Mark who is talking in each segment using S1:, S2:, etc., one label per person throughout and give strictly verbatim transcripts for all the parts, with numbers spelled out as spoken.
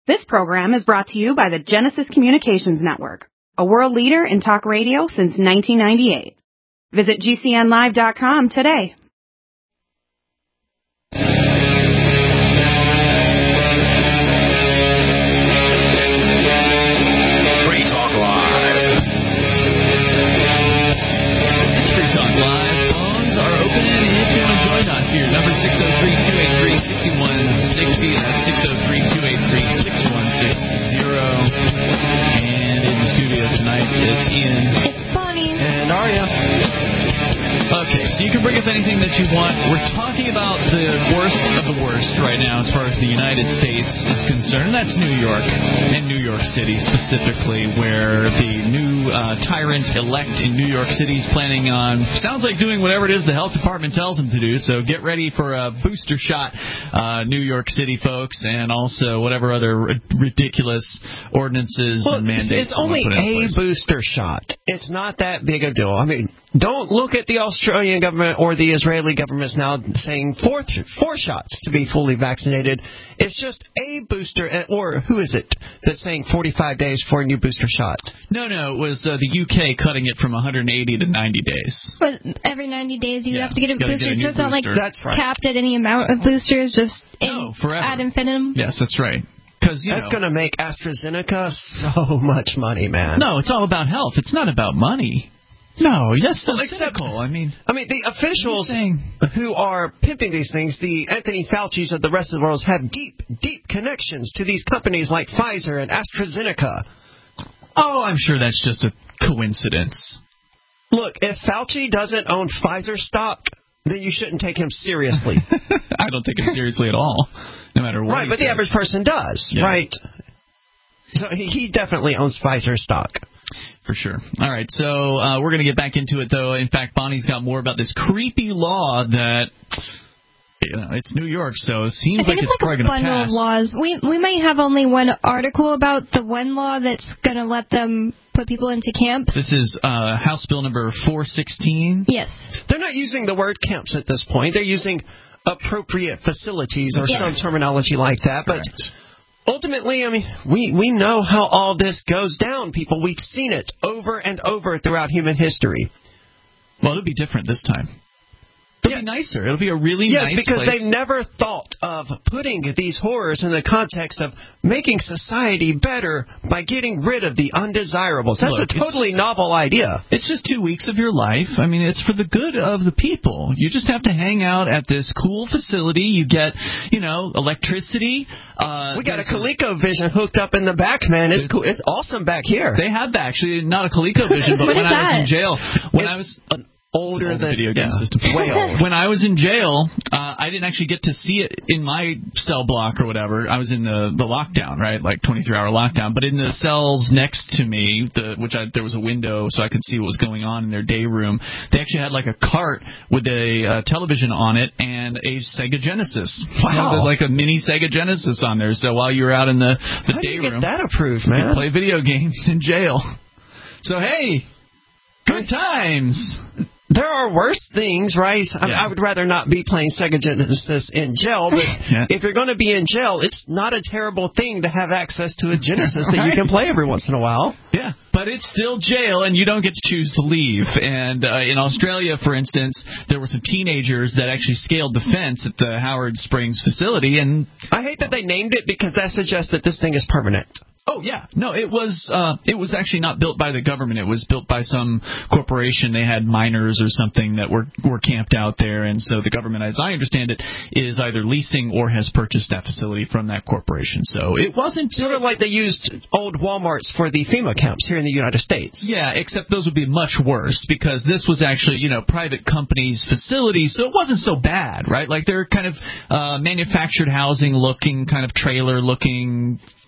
S1: This program is brought to you by the Genesis Communications Network, a world leader in talk radio since nineteen ninety-eight. Visit G C N live dot com today.
S2: Free Talk Live. It's Free Talk Live. Phones are open if you want to join us here. Number six oh three, two eight three, six one six oh. That's six oh three, two eight three, six one six oh. And in the studio tonight, it's Ian.
S3: It's Bonnie.
S2: And Aria. Okay, so you can bring up anything that you want. We're talking about the worst of the worst right now as far as the United States is concerned. That's New York, and New York City specifically, where the new uh, tyrant-elect in New York City is planning on, sounds like doing whatever it is the health department tells him to do. So get ready for a booster shot, uh, New York City folks, and also whatever other r- ridiculous ordinances
S4: well,
S2: and mandates.
S4: It's only a booster shot. It's not that big a deal. I mean, don't look at the Australian government or the Israeli governments now saying four, four shots to be fully vaccinated. It's just a booster, or who is it that's saying forty-five days for a new booster shot?
S2: No, no, it was uh, the U K cutting it from one hundred eighty to ninety days.
S3: But every ninety days you
S2: yeah,
S3: have to get a booster.
S2: get a
S3: so it's not like
S4: that's right.
S3: capped at any amount of boosters, just in,
S2: no, forever.
S3: ad infinitum?
S2: Yes, that's right. Because
S4: That's going to make AstraZeneca so much money, man.
S2: No, it's all about health. It's not about money. No, that's so
S4: well,
S2: cynical. I mean,
S4: I mean, the officials who are pimping these things, the Anthony Fauci's of the rest of the world, have deep, deep connections to these companies like Pfizer and AstraZeneca.
S2: Oh, I'm sure that's just a coincidence.
S4: Look, if Fauci doesn't own Pfizer stock, then you shouldn't take him seriously.
S2: I don't take him seriously at all, no matter what.
S4: Right, but
S2: says.
S4: the average person does,
S2: yeah.
S4: right? So he, he definitely owns Pfizer stock.
S2: For sure. All right, so uh, we're going to get back into it, though. In fact, Bonnie's got more about this creepy law that, you know, it's New York, so it seems
S3: I think
S2: like
S3: it's,
S2: it's
S3: like
S2: probably going to
S3: bundle
S2: pass.
S3: Of laws. We we might have only one article about the one law that's going to let them put people into camps.
S2: This is uh, House Bill number four sixteen.
S3: Yes.
S4: They're not using the word camps at this point. They're using appropriate facilities or
S3: yes.
S4: some terminology like that, but.
S2: Correct.
S4: Ultimately, I mean, we, we know how all this goes down, people. We've seen it over and over throughout human history.
S2: Well, it'll be different this time. It'll
S4: yes.
S2: be nicer. It'll be a really
S4: yes,
S2: nice
S4: because
S2: place.
S4: they've never thought of putting these horrors in the context of making society better by getting rid of the undesirables. That's
S2: Look,
S4: a totally
S2: just,
S4: novel idea.
S2: It's just two weeks of your life. I mean, it's for the good of the people. You just have to hang out at this cool facility. You get, you know, electricity. Uh,
S4: we got a ColecoVision hooked up in the back, man. It's cool. It's awesome back here.
S2: They have that, actually. Not a ColecoVision, but
S3: when
S2: when I
S3: that?
S2: was in jail. When
S4: it's
S2: I was...
S4: An older
S2: Old
S4: than
S2: video game
S4: yeah,
S2: system.
S4: way old.
S2: When I was in jail, uh, I didn't actually get to see it in my cell block or whatever. I was in the, the lockdown, right, like twenty-three hour lockdown. But in the cells next to me, the, which I, there was a window so I could see what was going on in their day room, they actually had like a cart with a uh, television on it and a Sega Genesis.
S4: Wow.
S2: You know, like a mini Sega Genesis on there. So while you were out in the, the
S4: How
S2: day
S4: do you
S2: room,
S4: get that approved, man?
S2: you play video games in jail. So, hey, good times.
S4: There are worse things, right? I,
S2: Yeah.
S4: I would rather not be playing Sega Genesis in jail, but
S2: yeah.
S4: if you're going to be in jail, it's not a terrible thing to have access to a Genesis that you can play every once in a while.
S2: Yeah, but it's still jail, and you don't get to choose to leave. And uh, in Australia, for instance, there were some teenagers that actually scaled the fence at the Howard Springs facility. And
S4: I hate that they named it because that suggests that this thing is permanent.
S2: Oh, yeah. No, it was uh, it was actually not built by the government. It was built by some corporation. They had miners or something that were, were camped out there. And so the government, as I understand it, is either leasing or has purchased that facility from that corporation. So it wasn't...
S4: Sort of like they used old Walmarts for the FEMA camps here in the United States.
S2: Yeah, except those would be much worse because this was actually, you know, private companies' facilities, so it wasn't so bad, right? Like they're kind of uh, manufactured housing looking, kind of trailer looking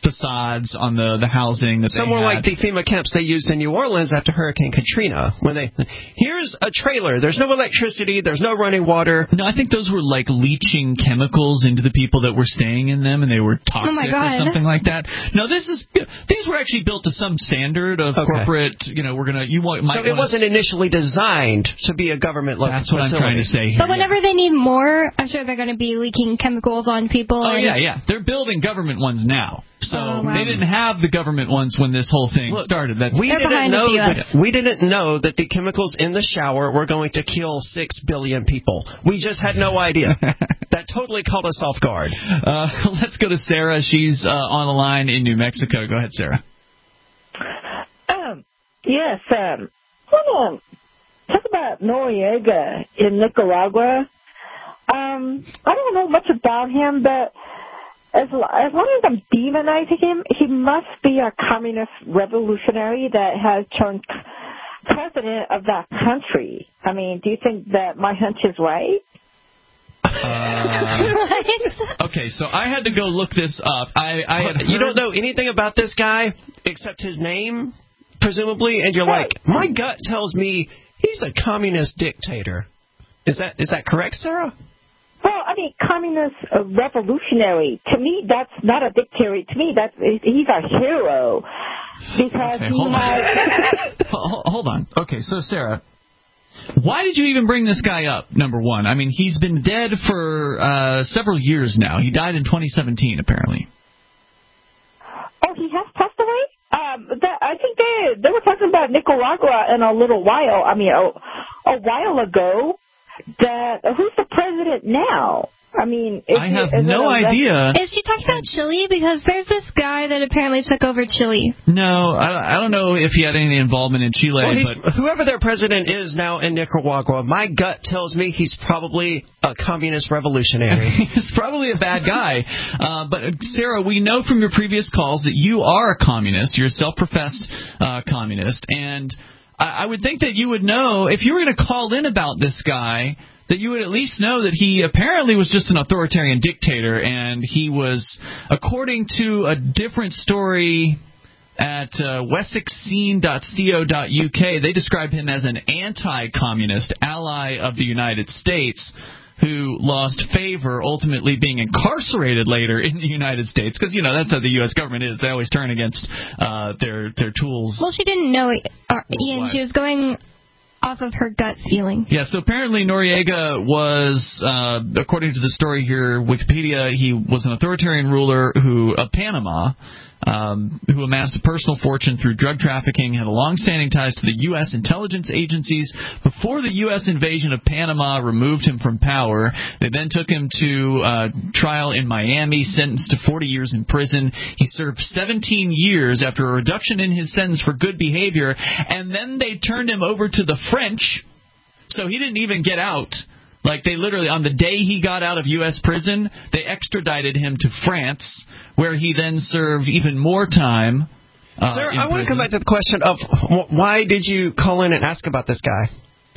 S2: facades on the, the housing that
S4: Somewhere
S2: they had.
S4: like the FEMA camps they used in New Orleans after Hurricane Katrina. When they here's a trailer. There's no electricity. There's no running water.
S2: No, I think those were like leaching chemicals into the people that were staying in them, and they were toxic
S3: Oh my God.
S2: or something like that. No, this is these were actually built to some standard of
S4: Okay.
S2: corporate. You know, we're gonna you want.
S4: So
S2: Might
S4: it
S2: wanna,
S4: wasn't initially designed to be a government local
S2: That's what
S4: facility.
S2: I'm trying to say here.
S3: But whenever they need more, I'm sure they're going to be leaking chemicals on people.
S2: Oh
S3: and
S2: yeah, yeah. They're building government ones now. So
S3: Oh, wow.
S2: they didn't have the government ones when this whole thing
S4: Look,
S2: started. That's,
S4: We
S3: They're
S4: didn't
S3: behind
S4: know
S3: the U S.
S4: that we didn't know that the chemicals in the shower were going to kill six billion people. We just had no idea. That totally caught us off guard.
S2: uh, let's go to Sarah. She's uh, on the line in New Mexico. Go ahead, Sarah.
S5: Um, yes, um, hold on. Talk about Noriega in Nicaragua. Um, I don't know much about him, but as, as long as I'm demonizing him, he must be a communist revolutionary that has turned president of that country. I mean, do you think that my hunch is right?
S2: Uh, okay, so I had to go look this up. I, I had
S4: You don't
S2: heard-
S4: know anything about this guy except his name, presumably, and you're like, my gut tells me he's a communist dictator. Is that is that correct, Sarah?
S5: Well, I mean, communist uh, revolutionary. To me, that's not a dictator. To me, that's he's a hero because
S2: Okay,
S5: he
S2: hold
S5: has.
S2: on. Ho- Hold on. Okay, so Sarah, why did you even bring this guy up, number one? I mean, he's been dead for uh, several years now. He died in twenty seventeen, apparently.
S5: Oh, he has passed away. Um, that, I think they they were talking about Nicaragua in a little while. I mean, a, a while ago. That who's the president now? I mean, is
S2: I
S5: he-
S2: have
S5: is it
S2: no
S5: a-
S2: idea.
S3: Is she talking about Chile? Because there's this guy that apparently took over Chile.
S2: No, I, I don't know if he had any involvement in Chile,
S4: Well, he's-
S2: but
S4: whoever their president is now in Nicaragua, my gut tells me he's probably a communist revolutionary.
S2: he's probably a bad guy. Uh, but, uh, Sarah, we know from your previous calls that you are a communist. You're a self-professed uh, communist. And I, I would think that you would know, if you were going to call in about this guy, that you would at least know that he apparently was just an authoritarian dictator, and he was, according to a different story at uh, wessex scene dot co dot u k, they describe him as an anti-communist ally of the United States who lost favor, ultimately being incarcerated later in the United States. Because, you know, that's how the U S government is. They always turn against uh, their, their tools.
S3: Well, she didn't know it, uh, Ian.
S2: What?
S3: She was going off of her gut feeling.
S2: Yeah, so apparently Noriega was, uh, according to the story here, Wikipedia, he was an authoritarian ruler who of Panama, um, who amassed a personal fortune through drug trafficking, had a long-standing ties to the U S intelligence agencies. Before the U S invasion of Panama removed him from power, they then took him to uh, trial in Miami, sentenced to forty years in prison. He served seventeen years after a reduction in his sentence for good behavior, and then they turned him over to the French, so he didn't even get out. Like, they literally, on the day he got out of U S prison, they extradited him to France, where he then served even more time. Uh,
S4: Sir,
S2: in
S4: I want to come
S2: prison.
S4: back to the question of wh- why did you call in and ask about this guy?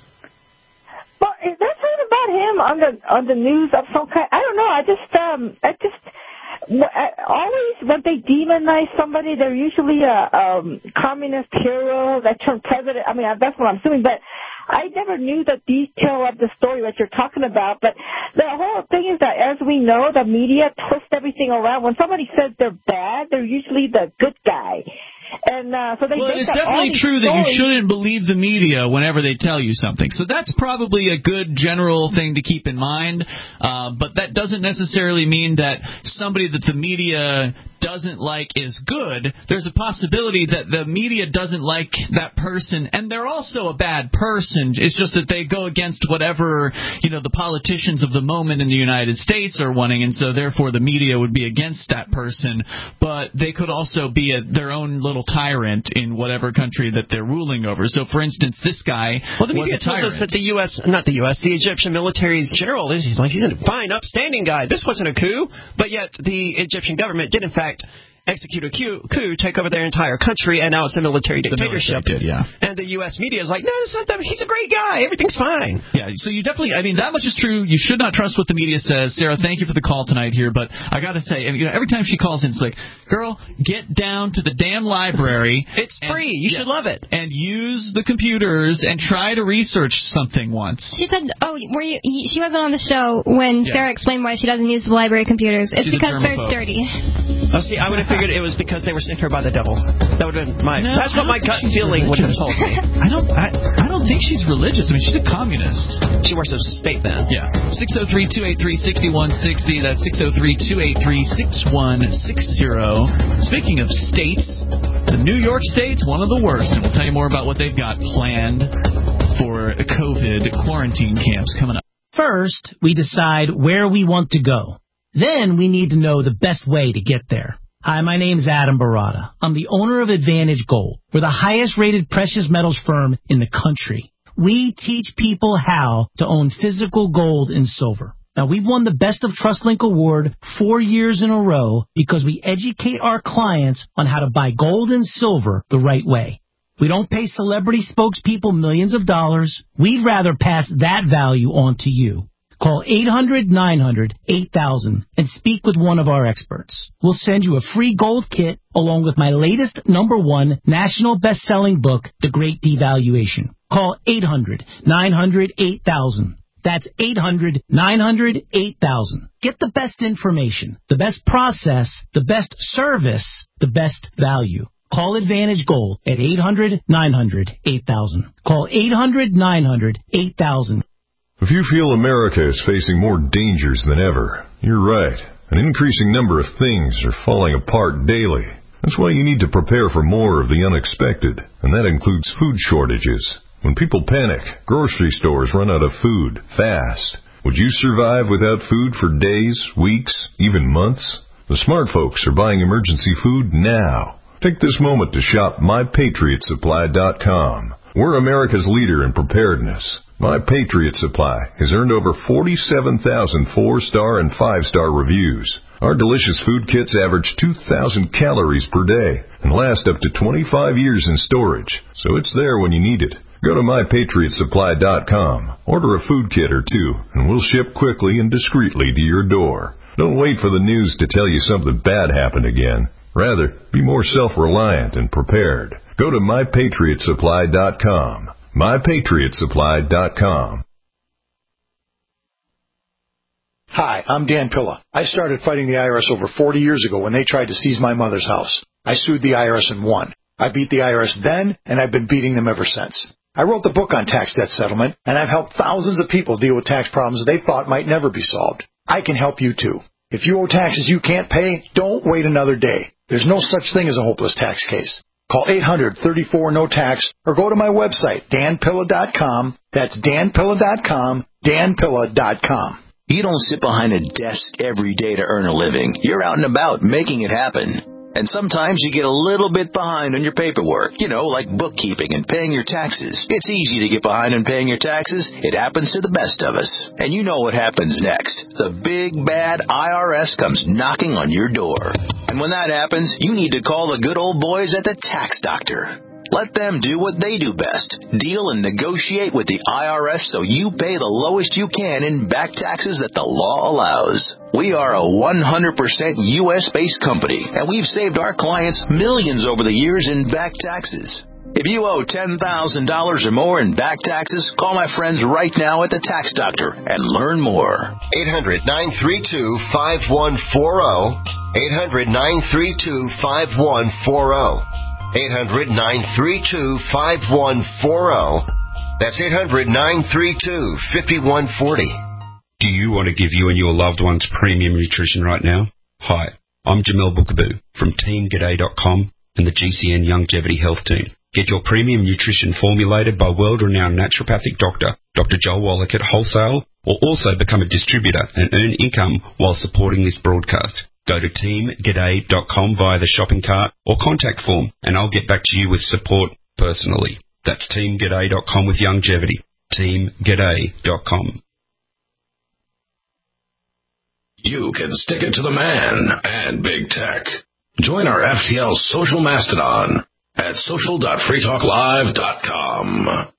S5: Well, is there something about him on the on the news of some kind? I don't know. I just um, I just I, always when they demonize somebody, they're usually a um, communist hero that turned president. I mean, that's what I'm assuming, but I never knew the detail of the story that you're talking about. But the whole thing is that, as we know, the media twists everything around. When somebody says they're bad, they're usually the good guy. And uh, so they
S2: Well,
S5: make
S2: it's
S5: up all
S2: definitely
S5: these
S2: true that you
S5: stories.
S2: shouldn't believe the media whenever they tell you something. So that's probably a good general thing to keep in mind. Uh, but that doesn't necessarily mean that somebody that the media doesn't like is good. There's a possibility that the media doesn't like that person, and they're also a bad person. It's just that they go against whatever, you know, the politicians of the moment in the United States are wanting, and so therefore the media would be against that person. But they could also be a, their own little tyrant in whatever country that they're ruling over. So, for instance, this guy
S4: Well, the
S2: was
S4: media
S2: a
S4: tells
S2: tyrant.
S4: us that the U S, not the U S, the Egyptian military's general is like he's a fine, upstanding guy. This wasn't a coup, but yet the Egyptian government did in fact execute a coup, coup, take over their entire country, and now it's a military dictatorship.
S2: The military did, yeah.
S4: And the U S media is like, no, it's not that. He's a great guy. Everything's fine.
S2: Yeah, so you definitely, I mean, that much is true. You should not trust what the media says. Sarah, thank you for the call tonight here, but I got to say, you know, every time she calls in, it's like, girl, get down to the damn library.
S4: It's
S2: and,
S4: free. You
S2: yeah,
S4: should love it.
S2: And use the computers and try to research something once.
S3: She said, oh, were you, she wasn't on the show when
S2: Yeah.
S3: Sarah explained why she doesn't use the library computers. It's
S2: She's a
S3: because they're
S2: germaphobe.
S3: dirty.
S4: Oh, see, I would have figured it was because they were sent here by the devil. That would have been my.
S2: No,
S4: that's what my gut feeling would have told me.
S2: I don't. I, I don't think she's religious. I mean, she's a communist.
S4: She works as a state then.
S2: Yeah. six oh three, two eight three, six one six oh. That's six oh three, two eight three, six one six oh. Speaking of states, the New York State's one of the worst, and we'll tell you more about what they've got planned for COVID quarantine camps coming up.
S6: First, we decide where we want to go. Then we need to know the best way to get there. Hi, my name's Adam Barada. I'm the owner of Advantage Gold. We're the highest-rated precious metals firm in the country. We teach people how to own physical gold and silver. Now, we've won the Best of TrustLink Award four years in a row because we educate our clients on how to buy gold and silver the right way. We don't pay celebrity spokespeople millions of dollars. We'd rather pass that value on to you. Call eight hundred, nine hundred, eight thousand and speak with one of our experts. We'll send you a free gold kit along with my latest number one national best-selling book, The Great Devaluation. Call eight hundred, nine hundred, eight thousand. That's eight hundred, nine hundred, eight thousand. Get the best information, the best process, the best service, the best value. Call Advantage Gold at eight hundred, nine hundred, eight thousand. Call eight hundred, nine hundred, eight thousand.
S7: If you feel America is facing more dangers than ever, you're right. An increasing number of things are falling apart daily. That's why you need to prepare for more of the unexpected, and that includes food shortages. When people panic, grocery stores run out of food fast. Would you survive without food for days, weeks, even months? The smart folks are buying emergency food now. Take this moment to shop my patriot supply dot com. We're America's leader in preparedness. My Patriot Supply has earned over forty-seven thousand four-star and five-star reviews. Our delicious food kits average two thousand calories per day and last up to twenty-five years in storage, so it's there when you need it. Go to my patriot supply dot com, order a food kit or two, and we'll ship quickly and discreetly to your door. Don't wait for the news to tell you something bad happened again. Rather, be more self-reliant and prepared. Go to my patriot supply dot com. my patriot supply dot com.
S8: Hi, I'm Dan Pilla. I started fighting the I R S over forty years ago when they tried to seize my mother's house. I sued the I R S and won. I beat the I R S then, and I've been beating them ever since. I wrote the book on tax debt settlement, and I've helped thousands of people deal with tax problems they thought might never be solved. I can help you too. If you owe taxes you can't pay, don't wait another day. There's no such thing as a hopeless tax case. Call eight hundred, thirty-four, no tax or go to my website, dan pilla dot com. That's dan pilla dot com, dan pilla dot com.
S9: You don't sit behind a desk every day to earn a living. You're out and about making it happen. And sometimes you get a little bit behind on your paperwork, you know, like bookkeeping and paying your taxes. It's easy to get behind on paying your taxes. It happens to the best of us. And you know what happens next. The big, bad I R S comes knocking on your door. And when that happens, you need to call the good old boys at the Tax Doctor. Let them do what they do best. Deal and negotiate with the I R S so you pay the lowest you can in back taxes that the law allows. We are a one hundred percent U S-based company, and we've saved our clients millions over the years in back taxes. If you owe ten thousand dollars or more in back taxes, call my friends right now at the Tax Doctor and learn more.
S10: eight hundred, nine three two, five one four zero. eight hundred, nine three two, five one four zero. eight hundred, nine three two, five one four zero. That's eight hundred, nine three two, five one four zero.
S11: Do you want to give you and your loved ones premium nutrition right now? Hi, I'm Jamel Bookaboo from team g'day dot com and the G C N Longevity Health Team. Get your premium nutrition formulated by world-renowned naturopathic doctor, Doctor Joel Wallach at wholesale, or also become a distributor and earn income while supporting this broadcast. Go to team g'day dot com via the shopping cart or contact form, and I'll get back to you with support personally. That's team g'day dot com with longevity. team g'day dot com.
S12: You can stick it to the man and big tech. Join our F T L social mastodon at social dot free talk live dot com.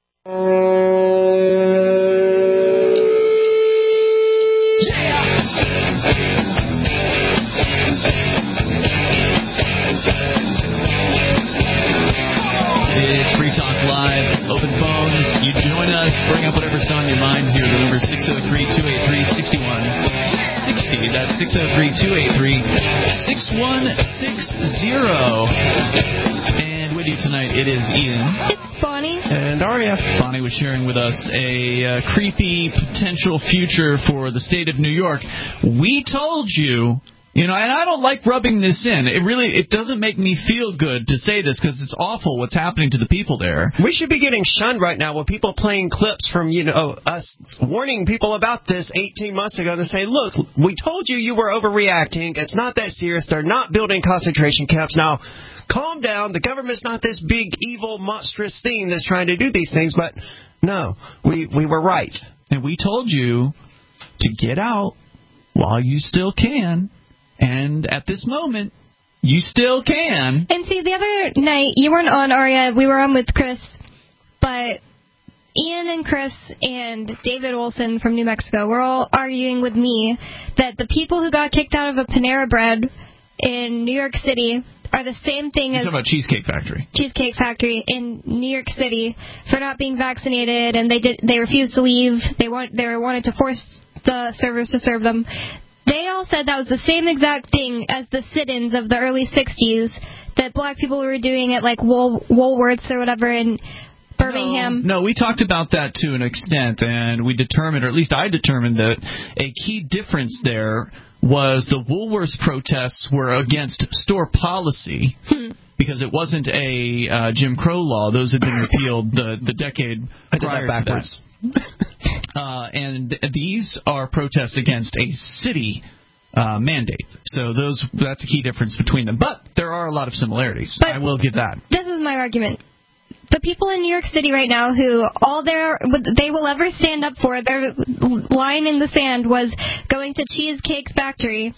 S2: It's Free Talk Live, open phones. You join us, bring up whatever's on your mind here. The number is six oh three, two eight three, six one six oh. That's six oh three, two eight three, six one six oh. And with you tonight, it is Ian.
S3: It's Bonnie.
S4: And Aria.
S2: Bonnie was sharing with us a uh, creepy potential future for the state of New York. We told you... You know, and I don't like rubbing this in. It really, it doesn't make me feel good to say this because it's awful what's happening to the people there.
S4: We should be getting shunned right now with people playing clips from, you know, us warning people about this eighteen months ago to say, look, we told you you were overreacting. It's not that serious. They're not building concentration camps. Now, calm down. The government's not this big, evil, monstrous thing that's trying to do these things. But, no, we, we were right.
S2: And we told you to get out while you still can. And at this moment, you still can.
S3: And see, the other night, you weren't on, Aria. We were on with Chris. But Ian and Chris and David Olson from New Mexico were all arguing with me that the people who got kicked out of a Panera Bread in New York City are the same thing
S2: You're
S3: as...
S2: talking about Cheesecake Factory.
S3: Cheesecake Factory in New York City for not being vaccinated, and they did they refused to leave. They want they wanted to force the servers to serve them. They all said that was the same exact thing as the sit-ins of the early sixties that black people were doing at, like, Wool- Woolworths or whatever in Birmingham.
S2: No, no, we talked about that to an extent, and we determined, or at least I determined, that a key difference there was the Woolworths protests were against store policy.
S3: Hmm.
S2: Because it wasn't a uh, Jim Crow law. Those had been repealed the, the decade
S4: I did
S2: prior
S4: that
S2: to
S4: backwards.
S2: that. Uh, and th- these are protests against a city uh, mandate. So those that's a key difference between them. But there are a lot of similarities.
S3: But
S2: I will give that.
S3: This is my argument. The people in New York City right now who all their they will ever stand up for, their line in the sand was going to Cheesecake Factory.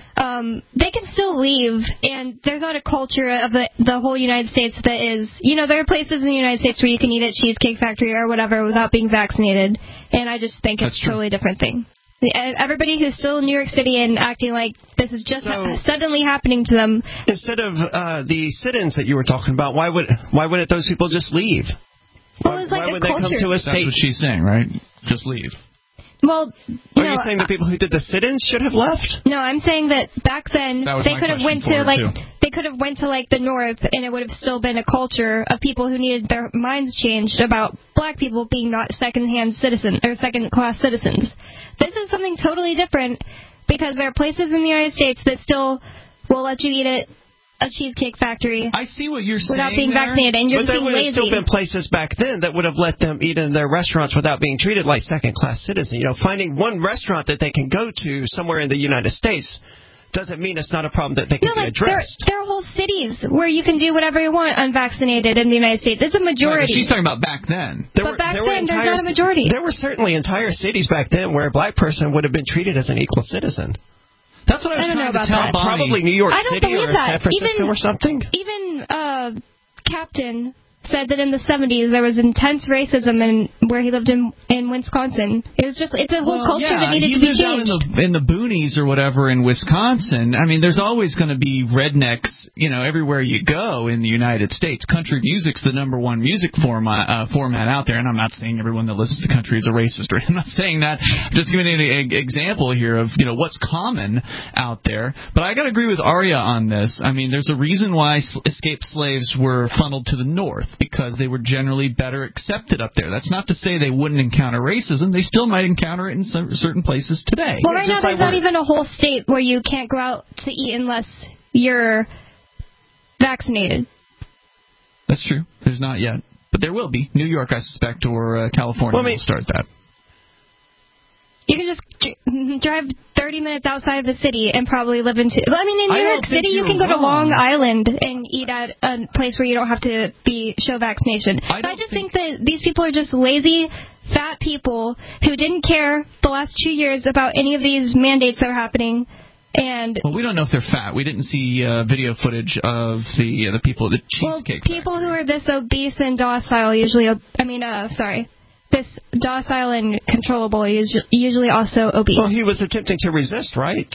S3: Um, they can still leave, and there's not a culture of the, the whole United States that is, you know, there are places in the United States where you can eat at Cheesecake Factory or whatever without being vaccinated, and I just think it's a totally different thing. Everybody who's still in New York City and acting like this is just so, ha- suddenly happening to them.
S4: Instead of uh, the sit-ins that you were talking about, why would why wouldn't those people just leave?
S3: Well,
S4: why
S3: it's like
S4: why
S3: a
S4: would
S3: culture.
S4: they come to a state?
S2: That's what she's saying, right? Just leave.
S3: Well,
S4: are
S3: no,
S4: you saying the people who did the sit-ins should have left?
S3: No, I'm saying that back then they could have went to like
S2: too.
S3: they could have went to like the north, and it would have still been a culture of people who needed their minds changed about black people being not second-hand citizens or second-class citizens. This is something totally different because there are places in the United States that still will let you eat at a Cheesecake Factory.
S2: I see what you're
S3: without
S2: saying
S3: being
S2: there,
S3: vaccinated, and you're
S4: but
S3: just
S4: there
S3: being
S4: would have
S3: lazy.
S4: still been places back then that would have let them eat in their restaurants without being treated like second-class citizens. You know, finding one restaurant that they can go to somewhere in the United States doesn't mean it's not a problem that they can
S3: no,
S4: be
S3: like,
S4: addressed.
S3: There, there are whole cities where you can do whatever you want unvaccinated in the United States. It's a majority.
S2: Right, she's talking about back then.
S4: There
S3: but
S4: were,
S3: back
S4: there
S3: then,
S4: were
S3: there's not a majority.
S4: There were certainly entire cities back then where a black person would have been treated as an equal citizen.
S2: That's what I was
S3: I don't
S2: trying
S3: know
S2: to
S3: about
S2: tell
S3: that.
S2: Bonnie.
S4: Probably New York
S3: I don't
S4: City
S3: believe
S4: or
S3: that.
S4: San Francisco
S3: even,
S4: or something.
S3: Even uh, Captain said that in the seventies there was intense racism in where he lived in in Wisconsin. It was just it's a whole
S2: well,
S3: culture
S2: yeah,
S3: that needed
S2: he
S3: to be
S2: lives out
S3: changed.
S2: in the in the boonies or whatever in Wisconsin. I mean, there's always going to be rednecks, you know, everywhere you go in the United States. Country music's the number one music format uh, format out there, and I'm not saying everyone that listens to country is a racist. Or I'm not saying that. I'm just giving an an example here of you know what's common out there. But I got to agree with Aria on this. I mean, there's a reason why escaped slaves were funneled to the north because they were generally better accepted up there. That's not to say they wouldn't encounter racism. They still might encounter it in some, certain places today.
S3: Well, right
S2: yeah,
S3: now there's like not even a whole state where you can't go out to eat unless you're vaccinated.
S2: That's true. There's not yet. But there will be. New York, I suspect, or uh, California well, I mean, will start that.
S3: You can just dr- drive thirty minutes outside of the city and probably live in... T- I mean, in New
S2: I
S3: York City, you can go
S2: wrong.
S3: to Long Island and eat at a place where you don't have to be show vaccination.
S2: I,
S3: I just think... think that these people are just lazy, fat people who didn't care the last two years about any of these mandates that are happening. And
S2: well, we don't know if they're fat. We didn't see uh, video footage of the uh, the people at the Cheesecake
S3: Well, people who are this obese and docile usually, I mean, uh, sorry, this docile and controllable is usually also obese.
S4: Well, he was attempting to resist, right?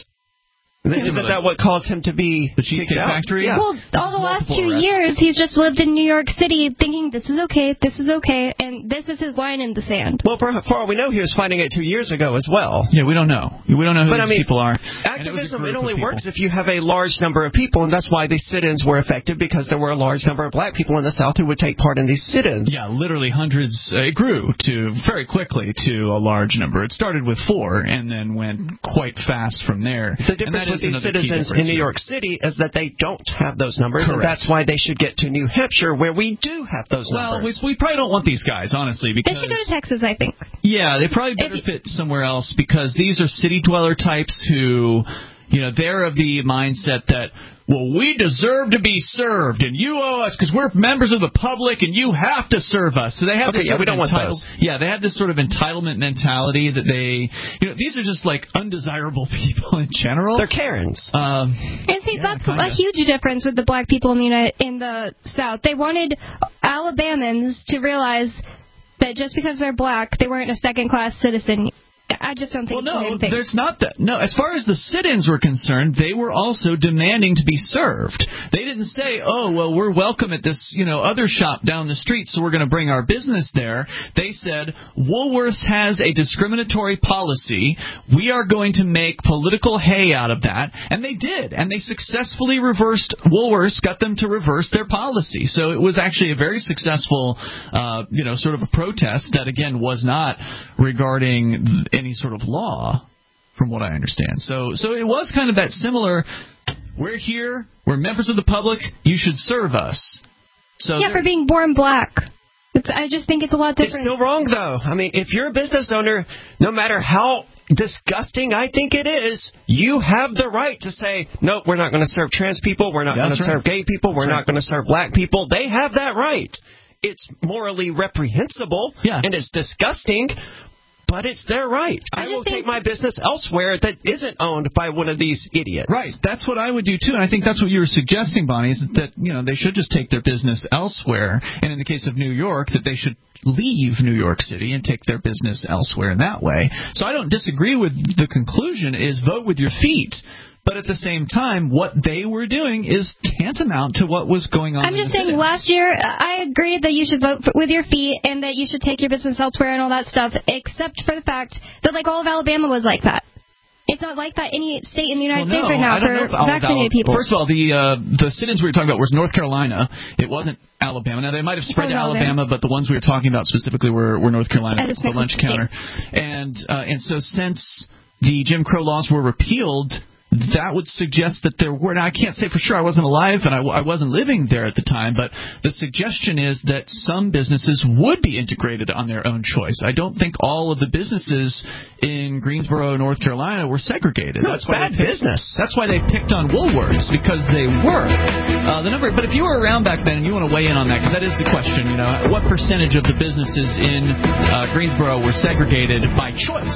S4: Isn't that what caused him to be
S2: the Cheesecake Factory?
S3: Yeah. Well, all the last two arrests. years, he's just lived in New York City thinking this is okay, this is okay, and this is his line in the sand.
S4: Well, for, for all we know, he was fighting it two years ago as well.
S2: Yeah, we don't know. We don't know who
S4: but,
S2: these
S4: I mean,
S2: people are.
S4: Activism, it, it only works if you have a large number of people, and that's why these sit-ins were effective, because there were a large number of black people in the South who would take part in these sit-ins.
S2: Yeah, literally hundreds. Uh, it grew to very quickly to a large number. It started with four and then went quite fast from there.
S4: The difference with these citizens in New York City is that they don't have those numbers,
S2: Correct.
S4: and that's why they should get to New Hampshire, where we do have those
S2: well,
S4: numbers.
S2: Well, we, we probably don't want these guys, honestly, because...
S3: They should go to Texas, I think.
S2: Yeah, they probably better
S3: if,
S2: fit somewhere else, because these are city dweller types who, you know, they're of the mindset that, well, we deserve to be served, and you owe us because we're members of the public, and you have to serve us. So they have
S4: okay,
S2: this
S4: yeah,
S2: sort
S4: we
S2: of
S4: don't want
S2: entitled,
S4: those.
S2: Yeah, they have this sort of entitlement mentality that they, you know, these are just like undesirable people in general.
S4: They're Karens.
S2: Um,
S3: and see,
S2: yeah,
S3: that's
S2: kinda.
S3: a huge difference with the black people in the United, in the South. They wanted Alabamans to realize that just because they're black, they weren't a second-class citizen. I just don't think.
S2: Well, no, there's not that. No, as far as the sit-ins were concerned, they were also demanding to be served. They didn't say, "Oh, well, we're welcome at this, you know, other shop down the street, so we're going to bring our business there." They said, "Woolworths has a discriminatory policy. We are going to make political hay out of that," and they did, and they successfully reversed. Woolworths got them to reverse their policy, so it was actually a very successful, uh, you know, sort of a protest that again was not regarding any sort of law, from what I understand. So so it was kind of that similar, we're here, we're members of the public, you should serve us. So
S3: yeah, for being born black. It's, I just think it's a lot different.
S4: It's still wrong, though. I mean, if you're a business owner, no matter how disgusting I think it is, you have the right to say, nope, we're not going to serve trans people, we're not
S2: yeah,
S4: going to serve
S2: right.
S4: gay people, we're
S2: that's
S4: not
S2: right.
S4: going to serve black people. They have that right. It's morally reprehensible,
S2: yeah.
S4: and it's disgusting, but it's their right. I, I will take my business elsewhere that isn't owned by one of these idiots.
S2: Right. That's what I would do, too. And I think that's what you were suggesting, Bonnie, is that, you know, they should just take their business elsewhere. And in the case of New York, that they should leave New York City and take their business elsewhere in that way. So I don't disagree with the conclusion is vote with your feet. But at the same time, what they were doing is tantamount to what was going on.
S3: I'm
S2: in
S3: just
S2: the
S3: saying,
S2: cities.
S3: last year, I agreed that you should vote for, with your feet and that you should take your business elsewhere and all that stuff, except for the fact that, like, all of Alabama was like that. It's not like that any state in the United
S2: well, no,
S3: States right now
S2: I don't
S3: for
S2: know if all
S3: vaccinated
S2: Alabama,
S3: people.
S2: First of all, the uh, the sit-ins we were talking about was North Carolina. It wasn't Alabama. Now, they might have spread to Alabama, but the ones we were talking about specifically were, were North Carolina, the lunch counter. And, uh, and so since the Jim Crow laws were repealed, that would suggest that there were, now I can't say for sure, I wasn't alive and I, I wasn't living there at the time, but the suggestion is that some businesses would be integrated on their own choice. I don't think all of the businesses in Greensboro, North Carolina were segregated.
S4: No,
S2: that's
S4: it's
S2: why
S4: bad
S2: picked,
S4: business.
S2: That's why they picked on Woolworths, because they were. Uh, the number, but if you were around back then and you want to weigh in on that, because that is the question, you know, what percentage of the businesses in uh, Greensboro were segregated by choice?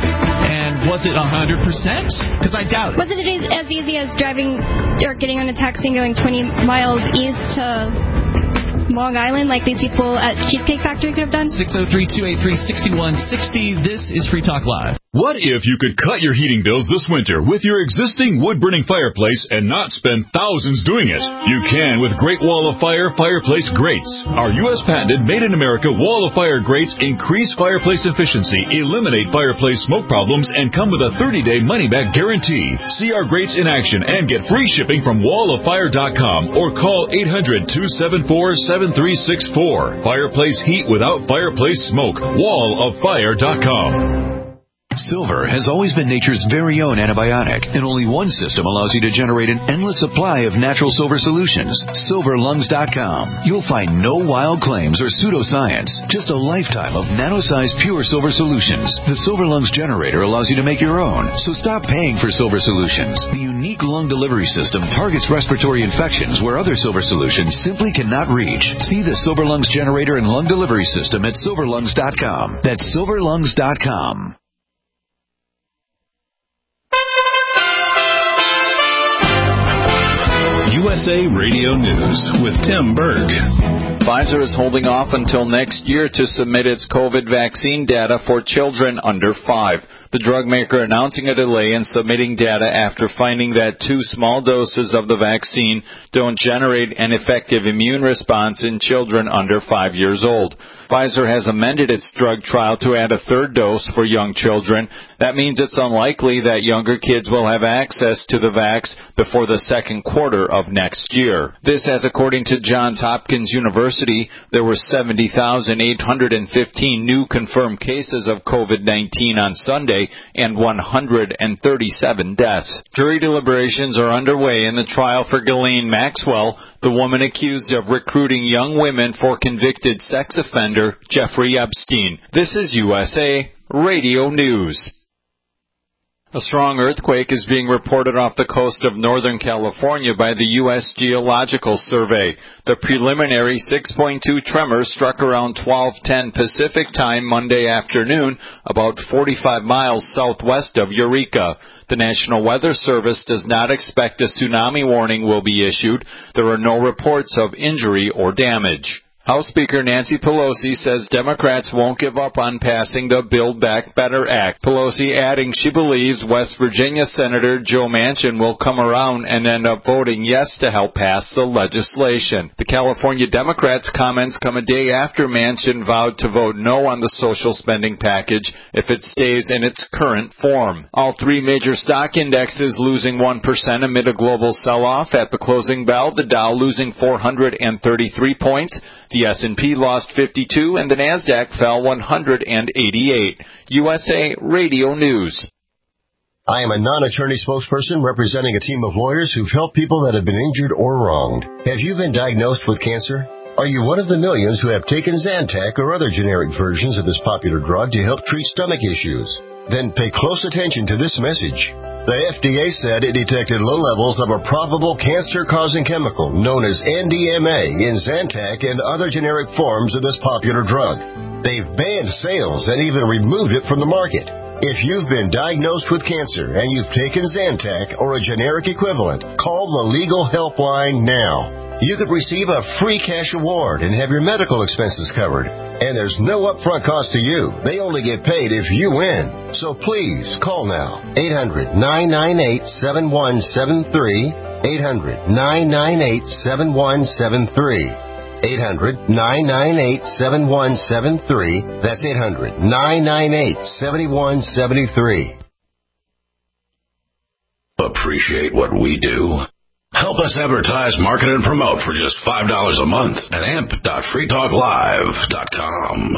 S2: And was it one hundred percent? Because I doubt it.
S3: Wasn't it as easy as driving or getting on a taxi and going twenty miles east to Long Island like these people at Cheesecake Factory could have done?
S2: six oh three, two eight three, six one six oh. This is Free Talk Live.
S13: What if you could cut your heating bills this winter with your existing wood-burning fireplace and not spend thousands doing it? You can with Great Wall of Fire Fireplace Grates. Our U S patented made-in-America Wall of Fire grates increase fireplace efficiency, eliminate fireplace smoke problems, and come with a thirty-day money-back guarantee. See our grates in action and get free shipping from wall of fire dot com or call eight hundred, two seven four, seven three six four. Fireplace heat without fireplace smoke. wall of fire dot com.
S14: Silver has always been nature's very own antibiotic, and only one system allows you to generate an endless supply of natural silver solutions. silver lungs dot com. You'll find no wild claims or pseudoscience, just a lifetime of nano-sized pure silver solutions. The Silver Lungs generator allows you to make your own, so stop paying for silver solutions. The unique lung delivery system targets respiratory infections where other silver solutions simply cannot reach. See the Silver Lungs generator and lung delivery system at silver lungs dot com. That's silver lungs dot com.
S13: S A Radio News with Tim Berg.
S15: Pfizer is holding off until next year to submit its COVID vaccine data for children under five. The drug maker announcing a delay in submitting data after finding that two small doses of the vaccine don't generate an effective immune response in children under five years old. Pfizer has amended its drug trial to add a third dose for young children. That means it's unlikely that younger kids will have access to the vax before the second quarter of next year. This, as according to Johns Hopkins University, there were seventy thousand eight hundred fifteen new confirmed cases of COVID nineteen on Sunday and one hundred thirty-seven deaths. Jury deliberations are underway in the trial for Ghislaine Maxwell, the woman accused of recruiting young women for convicted sex offender Jeffrey Epstein. This is U S A Radio News. A strong earthquake is being reported off the coast of Northern California by the U S Geological Survey. The preliminary six point two tremor struck around twelve ten Pacific Time Monday afternoon, about forty-five miles southwest of Eureka. The National Weather Service does not expect a tsunami warning will be issued. There are no reports of injury or damage. House Speaker Nancy Pelosi says Democrats won't give up on passing the Build Back Better Act. Pelosi adding she believes West Virginia Senator Joe Manchin will come around and end up voting yes to help pass the legislation. The California Democrats' comments come a day after Manchin vowed to vote no on the social spending package if it stays in its current form. All three major stock indexes losing one percent amid a global sell-off. At the closing bell, the Dow losing four hundred thirty-three points. The S and P lost fifty-two, and the NASDAQ fell one hundred eighty-eight. U S A Radio News.
S10: I am a non-attorney spokesperson representing a team of lawyers who've helped people that have been injured or wronged. Have you been diagnosed with cancer? Are you one of the millions who have taken Zantac or other generic versions of this popular drug to help treat stomach issues? Then pay close attention to this message. The F D A said it detected low levels of a probable cancer-causing chemical known as N D M A in Zantac and other generic forms of this popular drug. They've banned sales and even removed it from the market. If you've been diagnosed with cancer and you've taken Zantac or a generic equivalent, call the Legal Helpline now. You could receive a free cash award and have your medical expenses covered. And there's no upfront cost to you. They only get paid if you win. So please, call now. eight hundred, nine nine eight, seven one seven three. eight hundred, nine nine eight, seven one seven three. eight hundred, nine nine eight, seven one seven three. That's eight hundred, nine nine eight, seven one seven three.
S12: Appreciate what we do? Help us advertise, market, and promote for just five dollars a month at amp dot free talk live dot com.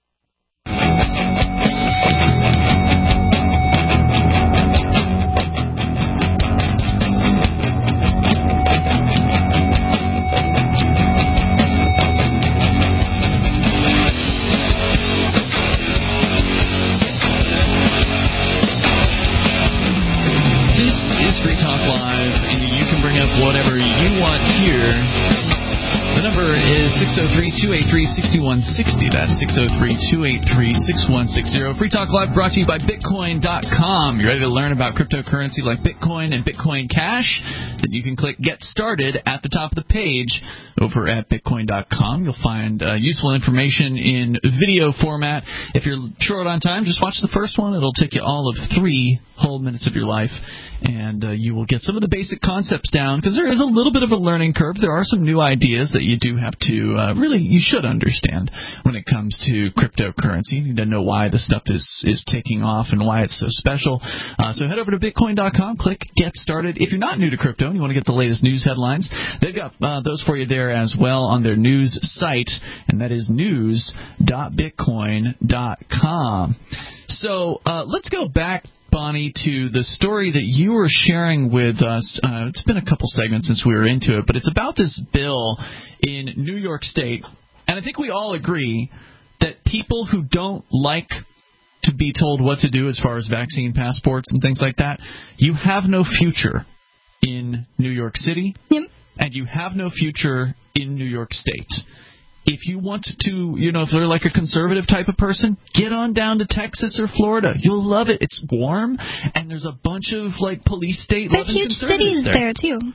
S2: Whatever you want here. The number is six oh three, two eight three, six one six oh. That's six oh three, two eight three, six one six oh. Free Talk Live brought to you by Bitcoin dot com. You ready to learn about cryptocurrency like Bitcoin and Bitcoin Cash? Then you can click Get Started at the top of the page over at Bitcoin dot com. You'll find uh, useful information in video format. If you're short on time, just watch the first one. It'll take you all of three whole minutes of your life, and uh, you will get some of the basic concepts down, because there is a little bit of a learning curve. There are some new ideas that you do have to uh, really, you should understand when it comes to cryptocurrency. You need to know why the stuff is, is taking off and why it's so special. Uh, so head over to Bitcoin dot com, click Get Started. If you're not new to crypto and you want to get the latest news headlines, they've got uh, those for you there as well on their news site, and that is news dot bitcoin dot com. So uh, let's go back, Bonnie, to the story that you were sharing with us. Uh, it's been a couple segments since we were into it, but it's about this bill in New York State. And I think we all agree that people who don't like to be told what to do as far as vaccine passports and things like that, you have no future in New York City, yep. and you have no future in New York State. If you want to, you know, if they're like a conservative type of person, get on down to Texas or Florida. You'll love it. It's warm, and there's a bunch of, like, police state-loving
S3: huge
S2: conservatives
S3: cities
S2: there.
S3: there, too.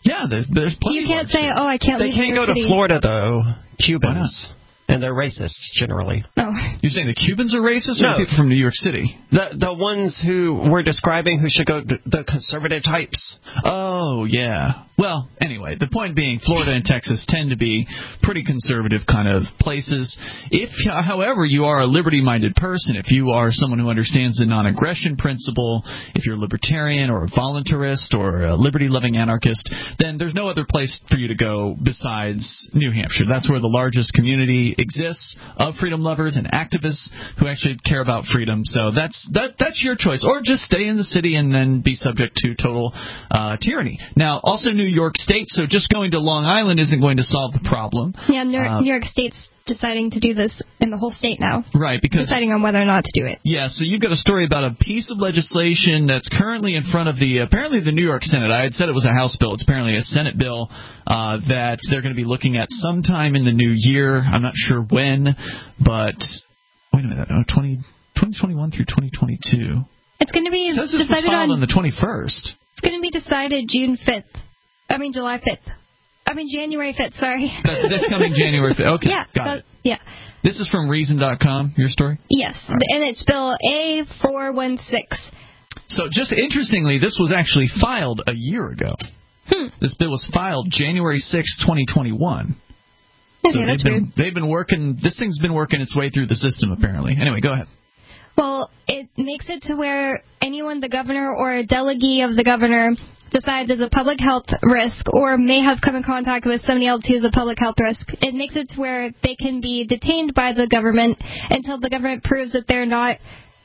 S2: Yeah, there's, there's plenty.
S3: You can't
S2: of
S3: say, oh, I can't
S4: They
S3: leave
S4: can't
S3: New
S4: go
S3: York
S4: to
S3: City.
S4: Florida, though. Cubans. And they're racist, generally.
S3: Oh.
S2: You're saying the Cubans are racist, or
S4: No.
S2: the people from New York City?
S4: The the ones who we're describing who should go to the conservative types.
S2: Oh, yeah. Well, anyway, the point being, Florida and Texas tend to be pretty conservative kind of places. If, however, you are a liberty-minded person, if you are someone who understands the non-aggression principle, if you're a libertarian or a voluntarist or a liberty-loving anarchist, then there's no other place for you to go besides New Hampshire. That's where the largest community exists of freedom lovers and activists who actually care about freedom. So that's that that's your choice. Or just stay in the city and then be subject to total uh, tyranny. Now, also New York State, so just going to Long Island isn't going to solve the problem.
S3: Yeah, New York,
S2: Uh,
S3: New York State's deciding to do this in the whole state now.
S2: Right, because...
S3: Deciding on whether or not to do it.
S2: Yeah, so you've got a story about a piece of legislation that's currently in front of the, apparently the New York Senate. I had said it was a House bill. It's apparently a Senate bill uh, that they're going to be looking at sometime in the new year. I'm not sure when, but... Wait a minute. Oh, twenty, twenty twenty-one through twenty twenty-two.
S3: It's going to be
S2: It says this was
S3: decided
S2: filed
S3: on...
S2: on the twenty-first.
S3: It's going to be decided June fifth. I mean, July fifth. I mean, January fifth, sorry.
S2: That's this coming January fifth. Okay,
S3: yeah,
S2: got
S3: that,
S2: it.
S3: Yeah.
S2: This is from Reason dot com, your story?
S3: Yes,
S2: Right.
S3: and it's Bill A four one six.
S2: So just interestingly, this was actually filed a year ago.
S3: Hmm.
S2: This bill was filed January sixth, twenty twenty-one.
S3: Okay,
S2: so they've
S3: that's
S2: been,
S3: weird.
S2: they've been working, this thing's been working its way through the system, apparently. Anyway, go ahead.
S3: Well, it makes it to where anyone the governor or a delegee of the governor decides is a public health risk or may have come in contact with somebody else who's a public health risk, it makes it to where they can be detained by the government until the government proves that they're not,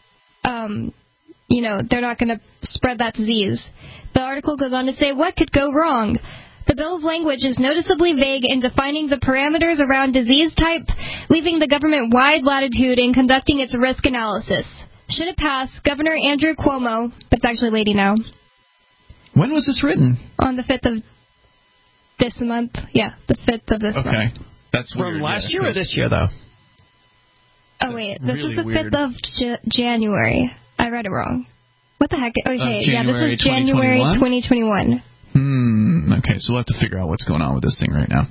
S3: um, you know, they're not going to spread that disease. The article goes on to say, what could go wrong? The bill's language is noticeably vague in defining the parameters around disease type, leaving the government wide latitude in conducting its risk analysis. Should it pass, Governor Andrew Cuomo, that's actually lady now.
S2: When was this written?
S3: On the fifth of this month. Yeah, the fifth of this
S2: okay.
S3: month.
S2: Okay. That's
S4: From
S2: weird,
S4: last
S2: yeah,
S4: year or
S2: 'cause-
S4: this year, though?
S3: Oh, wait. This
S2: really
S3: is the
S2: weird.
S3: fifth of J- January. I read it wrong. What the heck? Okay, yeah, this
S2: January
S3: was January twenty twenty-one.
S2: Hmm. Okay, so we'll have to figure out what's going on with this thing right now.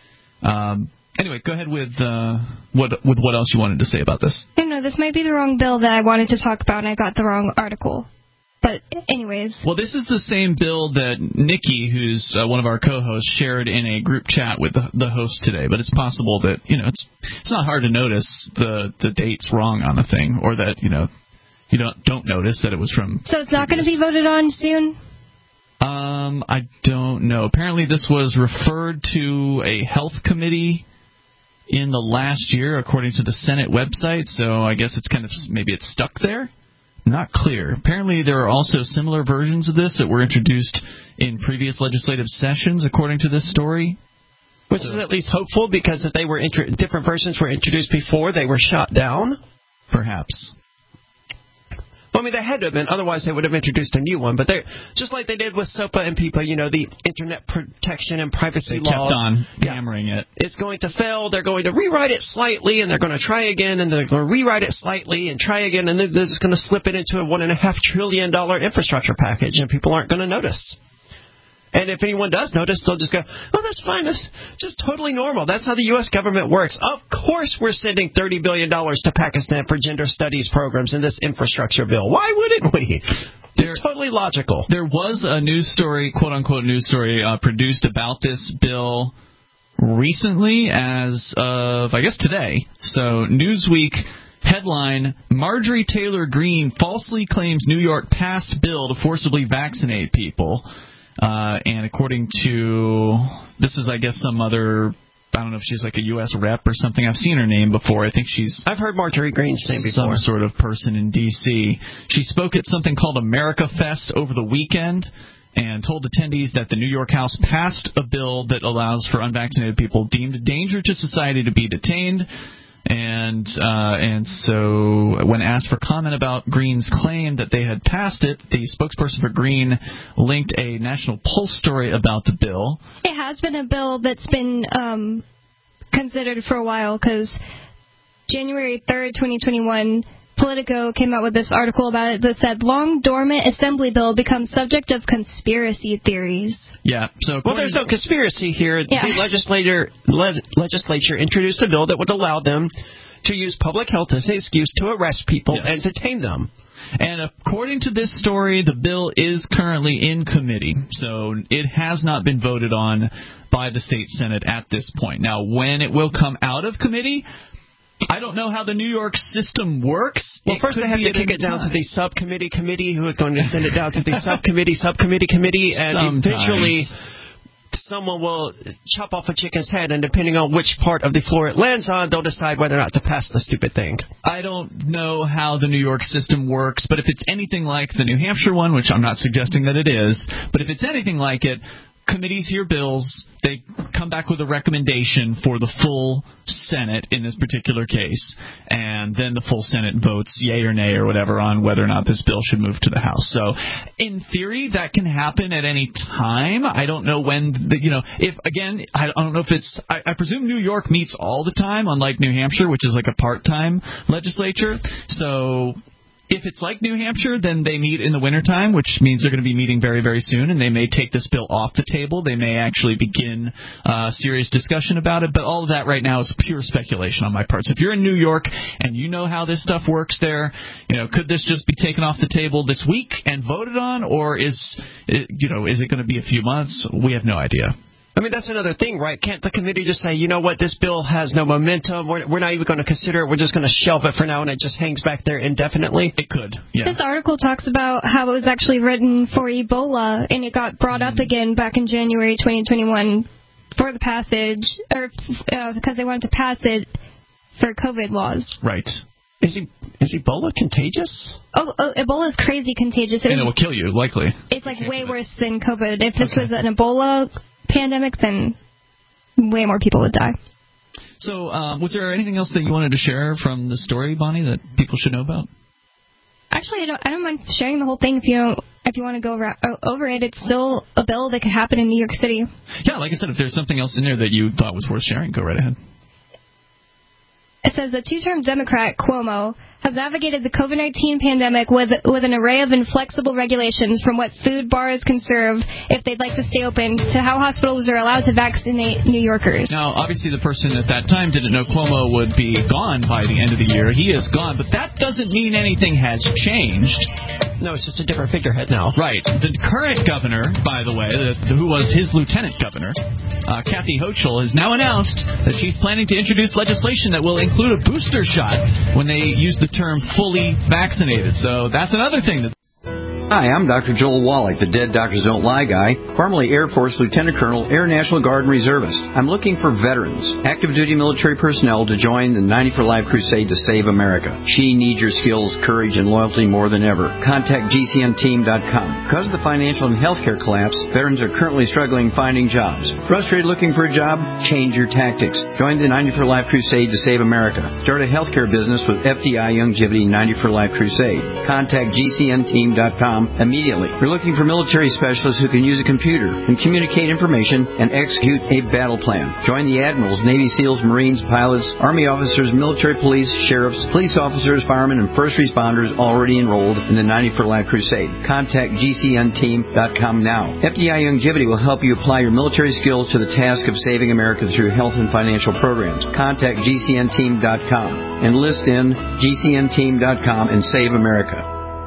S2: Um. Anyway, go ahead with uh, what with what else you wanted to say about this.
S3: I don't know, this might be the wrong bill that I wanted to talk about, and I got the wrong article. But anyways.
S2: Well, this is the same bill that Nikki, who's uh, one of our co-hosts, shared in a group chat with the, the host today. But it's possible that, you know, it's it's not hard to notice the the date's wrong on the thing, or that, you know, you don't don't notice that it was from.
S3: So it's not going to be voted on soon?
S2: Um, I don't know. Apparently, this was referred to a health committee in the last year, according to the Senate website. So I guess it's kind of maybe it's stuck there. Not clear. Apparently, there are also similar versions of this that were introduced in previous legislative sessions, according to this story.
S4: Which is at least hopeful, because if they were intro- different versions were introduced before, they were shot down.
S2: Perhaps.
S4: Well, I mean, they had to have been. Otherwise, they would have introduced a new one. But they're just like they did with SOPA and PIPA, you know, the Internet Protection and Privacy
S2: They
S4: Laws.
S2: kept on
S4: Yeah.
S2: hammering it.
S4: It's going to fail. They're going to rewrite it slightly, and they're going to try again, and they're going to rewrite it slightly and try again, and they're just going to slip it into a one and a half trillion dollar infrastructure package, and people aren't going to notice. And if anyone does notice, they'll just go, oh, that's fine. That's just totally normal. That's how the U S government works. Of course we're sending thirty billion dollars to Pakistan for gender studies programs in this infrastructure bill. Why wouldn't we? It's totally logical.
S2: There was a news story, quote-unquote news story, uh, produced about this bill recently as of, I guess, today. So Newsweek headline, Marjorie Taylor Greene falsely claims New York passed bill to forcibly vaccinate people. Uh, and according to, this is, I guess, some other, I don't know if she's like a U S rep or something. I've seen her name before. I think she's...
S4: I've heard Marjorie Greene's name before.
S2: Some sort of person in D C She spoke at something called America Fest over the weekend and told attendees that the New York House passed a bill that allows for unvaccinated people deemed a danger to society to be detained. And uh, and so when asked for comment about Greene's claim that they had passed it, the spokesperson for Greene linked a National Pulse story about the bill.
S3: It has been a bill that's been um, considered for a while, because January third, twenty twenty-one, Politico came out with this article about it that said, long dormant assembly bill becomes subject of conspiracy theories.
S2: Yeah. So
S4: well, there's no conspiracy here.
S3: Yeah.
S4: The legislator le- legislature introduced a bill that would allow them to use public health as an excuse to arrest people
S2: yes.
S4: and detain them.
S2: And according to this story, the bill is currently in committee, so it has not been voted on by the state Senate at this point. Now, when it will come out of committee, I don't know how the New York system works.
S4: Well,
S2: it
S4: first they have to kick it down
S2: time.
S4: to the subcommittee committee, who is going to send it down to the subcommittee, subcommittee committee, and
S2: Sometimes.
S4: eventually someone will chop off a chicken's head, and depending on which part of the floor it lands on, they'll decide whether or not to pass the stupid thing.
S2: I don't know how the New York system works, but if it's anything like the New Hampshire one, which I'm not suggesting that it is, but if it's anything like it, committees hear bills, they come back with a recommendation for the full Senate in this particular case, and then the full Senate votes yay or nay or whatever on whether or not this bill should move to the House. So, in theory, that can happen at any time. I don't know when, the, you know, if, again, I don't know if it's, I, I presume New York meets all the time, unlike New Hampshire, which is like a part-time legislature. So, if it's like New Hampshire, then they meet in the wintertime, which means they're going to be meeting very, very soon, and they may take this bill off the table. They may actually begin uh, serious discussion about it, but all of that right now is pure speculation on my part. So if you're in New York and you know how this stuff works there, you know, could this just be taken off the table this week and voted on, or is it, you know, is it going to be a few months? We have no idea.
S4: I mean, that's another thing, right? Can't the committee just say, you know what, this bill has no momentum, we're, we're not even going to consider it, we're just going to shelve it for now, and it just hangs back there indefinitely?
S2: It could, yeah.
S3: This article talks about how it was actually written for Ebola, and it got brought up again back in January twenty twenty-one for the passage, or uh, because they wanted to pass it for COVID laws.
S2: Right.
S4: Is, he, is Ebola contagious?
S3: Oh, oh, Ebola is crazy contagious. It
S2: and
S3: was,
S2: it will kill you, likely.
S3: It's like way worse than COVID. If this
S2: okay.
S3: was an Ebola pandemic, then way more people would die.
S2: So, uh, was there anything else that you wanted to share from the story, Bonnie, that people should know about?
S3: Actually, I don't. I don't mind sharing the whole thing if you don't. If you want to go ra- over it, it's still a bill that could happen in New York City.
S2: Yeah, like I said, if there's something else in there that you thought was worth sharing, go right ahead.
S3: It says the two-term Democrat, Cuomo, has navigated the COVID nineteen pandemic with with an array of inflexible regulations, from what food bars can serve if they'd like to stay open to how hospitals are allowed to vaccinate New Yorkers.
S2: Now, obviously, the person at that time didn't know Cuomo would be gone by the end of the year. He is gone, but that doesn't mean anything has changed.
S4: No, it's just a different figurehead now.
S2: Right. The current governor, by the way, the, the, who was his lieutenant governor, uh, Kathy Hochul, has now announced that she's planning to introduce legislation that will include a booster shot when they use the term fully vaccinated. So that's another thing that...
S16: Hi, I'm Doctor Joel Wallach, the Dead Doctors Don't Lie guy, formerly Air Force Lieutenant Colonel, Air National Guard and Reservist. I'm looking for veterans, active duty military personnel to join the ninety for Life crusade to save America. She needs your skills, courage, and loyalty more than ever. Contact G C N team dot com. Because of the financial and healthcare collapse, veterans are currently struggling finding jobs. Frustrated looking for a job? Change your tactics. Join the ninety for Life crusade to save America. Start a healthcare business with F D I Youngevity ninety for Life crusade. Contact G C N team dot com immediately. We're looking for military specialists who can use a computer and communicate information and execute a battle plan. Join the admirals, Navy SEALs, Marines, pilots, Army officers, military police, sheriffs, police officers, firemen, and first responders already enrolled in the ninety for Life crusade. Contact G C N team dot com now. F D I Youngevity will help you apply your military skills to the task of saving America through health and financial programs. Contact G C N team dot com. Enlist in G C N team dot com and save America.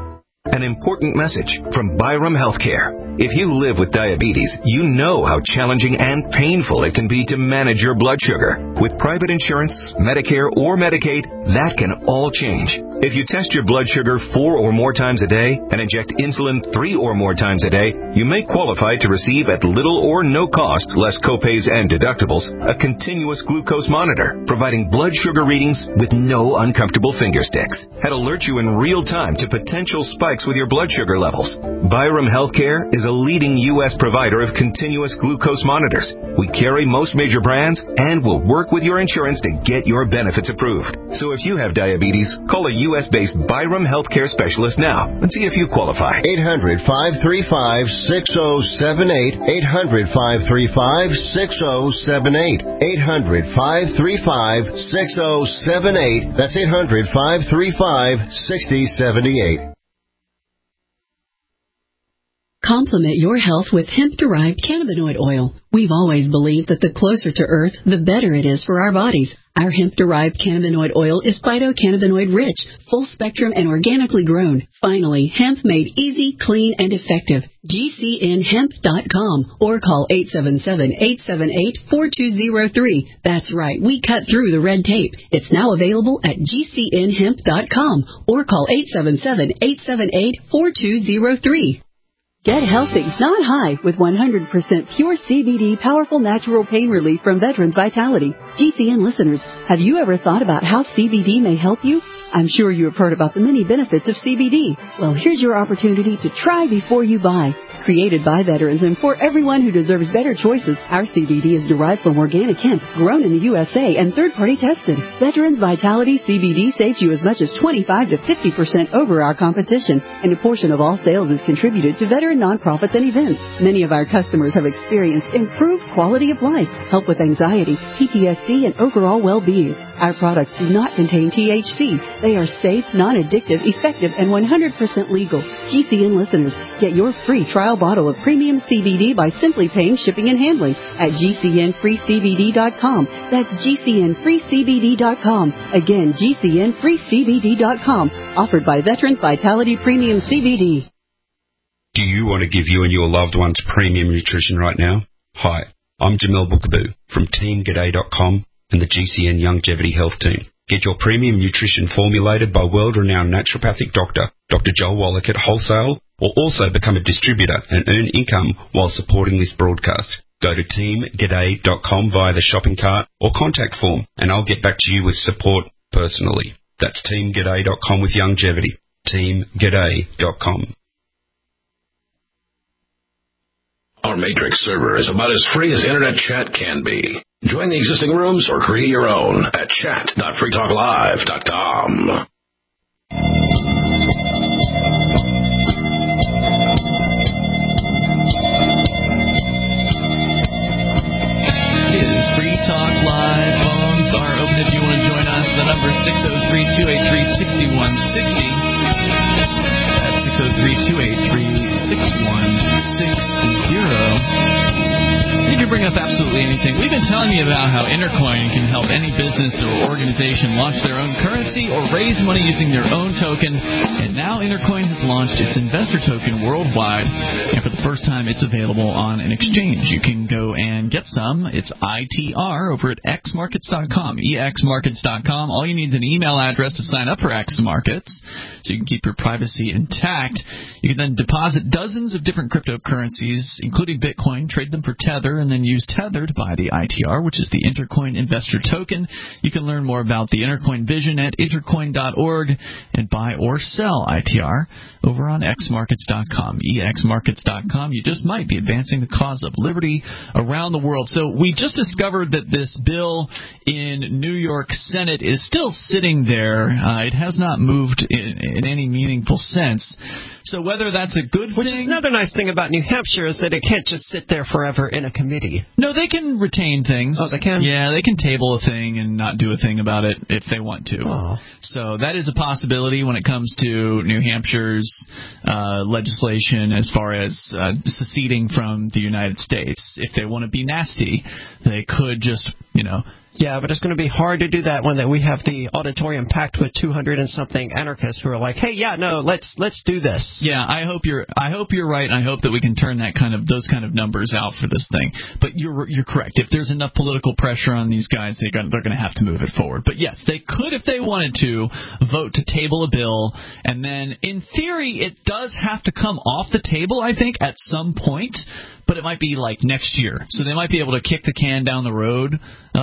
S17: An important message from Byram Healthcare. If you live with diabetes, you know how challenging and painful it can be to manage your blood sugar. With private insurance, Medicare, or Medicaid, that can all change. If you test your blood sugar four or more times a day and inject insulin three or more times a day, you may qualify to receive at little or no cost, less copays and deductibles, a continuous glucose monitor, providing blood sugar readings with no uncomfortable finger sticks. It'll alert you in real time to potential spikes with your blood sugar levels. Byram Healthcare is a leading U S provider of continuous glucose monitors. We carry most major brands and will work with your insurance to get your benefits approved. So if you have diabetes, call a U S-based Byram Healthcare specialist now and see if you qualify.
S10: eight hundred, five three five, six oh seven eight. eight hundred, five three five, six oh seven eight. eight hundred, five three five, six oh seven eight. That's eight hundred, five three five, six oh seven eight.
S18: Complement your health with hemp-derived cannabinoid oil. We've always believed that the closer to Earth, the better it is for our bodies. Our hemp-derived cannabinoid oil is phytocannabinoid-rich, full-spectrum, and organically grown. Finally, hemp made easy, clean, and effective. G C N hemp dot com or call eight seven seven, eight seven eight, four two zero three. That's right, we cut through the red tape. It's now available at G C N hemp dot com or call eight seven seven, eight seven eight, four two zero three. Get healthy, not high, with one hundred percent pure C B D powerful natural pain relief from Veterans Vitality. G C N listeners, have you ever thought about how C B D may help you? I'm sure you have heard about the many benefits of C B D. Well, here's your opportunity to try before you buy. Created by veterans and for everyone who deserves better choices, our C B D is derived from organic hemp, grown in the U S A and third-party tested. Veterans Vitality C B D saves you as much as twenty-five to fifty percent over our competition, and a portion of all sales is contributed to veteran nonprofits and events. Many of our customers have experienced improved quality of life, help with anxiety, P T S D, and overall well-being. Our products do not contain T H C. They are safe, non-addictive, effective, and one hundred percent legal. G C N listeners, get your free trial bottle of premium C B D by simply paying shipping and handling at G C N free C B D dot com. That's G C N free C B D dot com. Again, G C N free C B D dot com. Offered by Veterans Vitality Premium C B D.
S11: Do you want to give you and your loved ones premium nutrition right now? Hi, I'm Jamel Bookaboo from Team G'day dot com and the G C N Longevity Health Team. Get your premium nutrition formulated by world-renowned naturopathic doctor, Doctor Joel Wallach at wholesale, or also become a distributor and earn income while supporting this broadcast. Go to Team G'day dot com via the shopping cart or contact form, and I'll get back to you with support personally. That's Team G'day dot com with longevity. Team G'day dot com.
S12: Our Matrix server is about as free as internet chat can be. Join the existing rooms or create your own at chat dot free talk live dot com.
S2: It is Free Talk Live. Phones are open if you want to join us. The number is six oh three, two eight three, six one six oh. That's six oh three, two eight three, six one six oh. You can bring up absolutely anything. We've been telling you about how Intercoin can help any business or organization launch their own currency or raise money using their own token. And now Intercoin has launched its investor token worldwide. And for the first time, it's available on an exchange. You can go and get some. It's I T R over at x markets dot com, e x markets dot com. All you need is an email address to sign up for X Markets, so you can keep your privacy intact. You can then deposit dozens of different cryptocurrencies, including Bitcoin, trade them for Tether, and then use Tether to buy the I T R, which is the Intercoin Investor Token. You can learn more about the Intercoin vision at intercoin dot org and buy or sell I T R over on x markets dot com, e x markets dot com. You just might be advancing the cause of liberty around the world. So we just discovered that this bill in New York Senate is still sitting there. Uh, it has not moved in, in any meaningful sense. So whether that's a good
S4: Which
S2: thing...
S4: is another nice thing about New Hampshire is that it can't just sit there forever in a committee.
S2: No, they can retain things.
S4: Oh, they can?
S2: Yeah, they can table a thing and not do a thing about it if they want to.
S4: Oh.
S2: So that is a possibility when it comes to New Hampshire's uh, legislation as far as uh, seceding from the United States. If they want to be nasty, they could just, you know...
S4: Yeah, but it's going to be hard to do that when we have the auditorium packed with two hundred and something anarchists who are like, "Hey, yeah, no, let's let's do this."
S2: Yeah, I hope you're I hope you're right. And I hope that we can turn that kind of those kind of numbers out for this thing. But you're you're correct. If there's enough political pressure on these guys, they're going, they're going to have to move it forward. But yes, they could, if they wanted to, vote to table a bill, and then in theory, it does have to come off the table, I think, at some point. But it might be like next year. So they might be able to kick the can down the road uh, for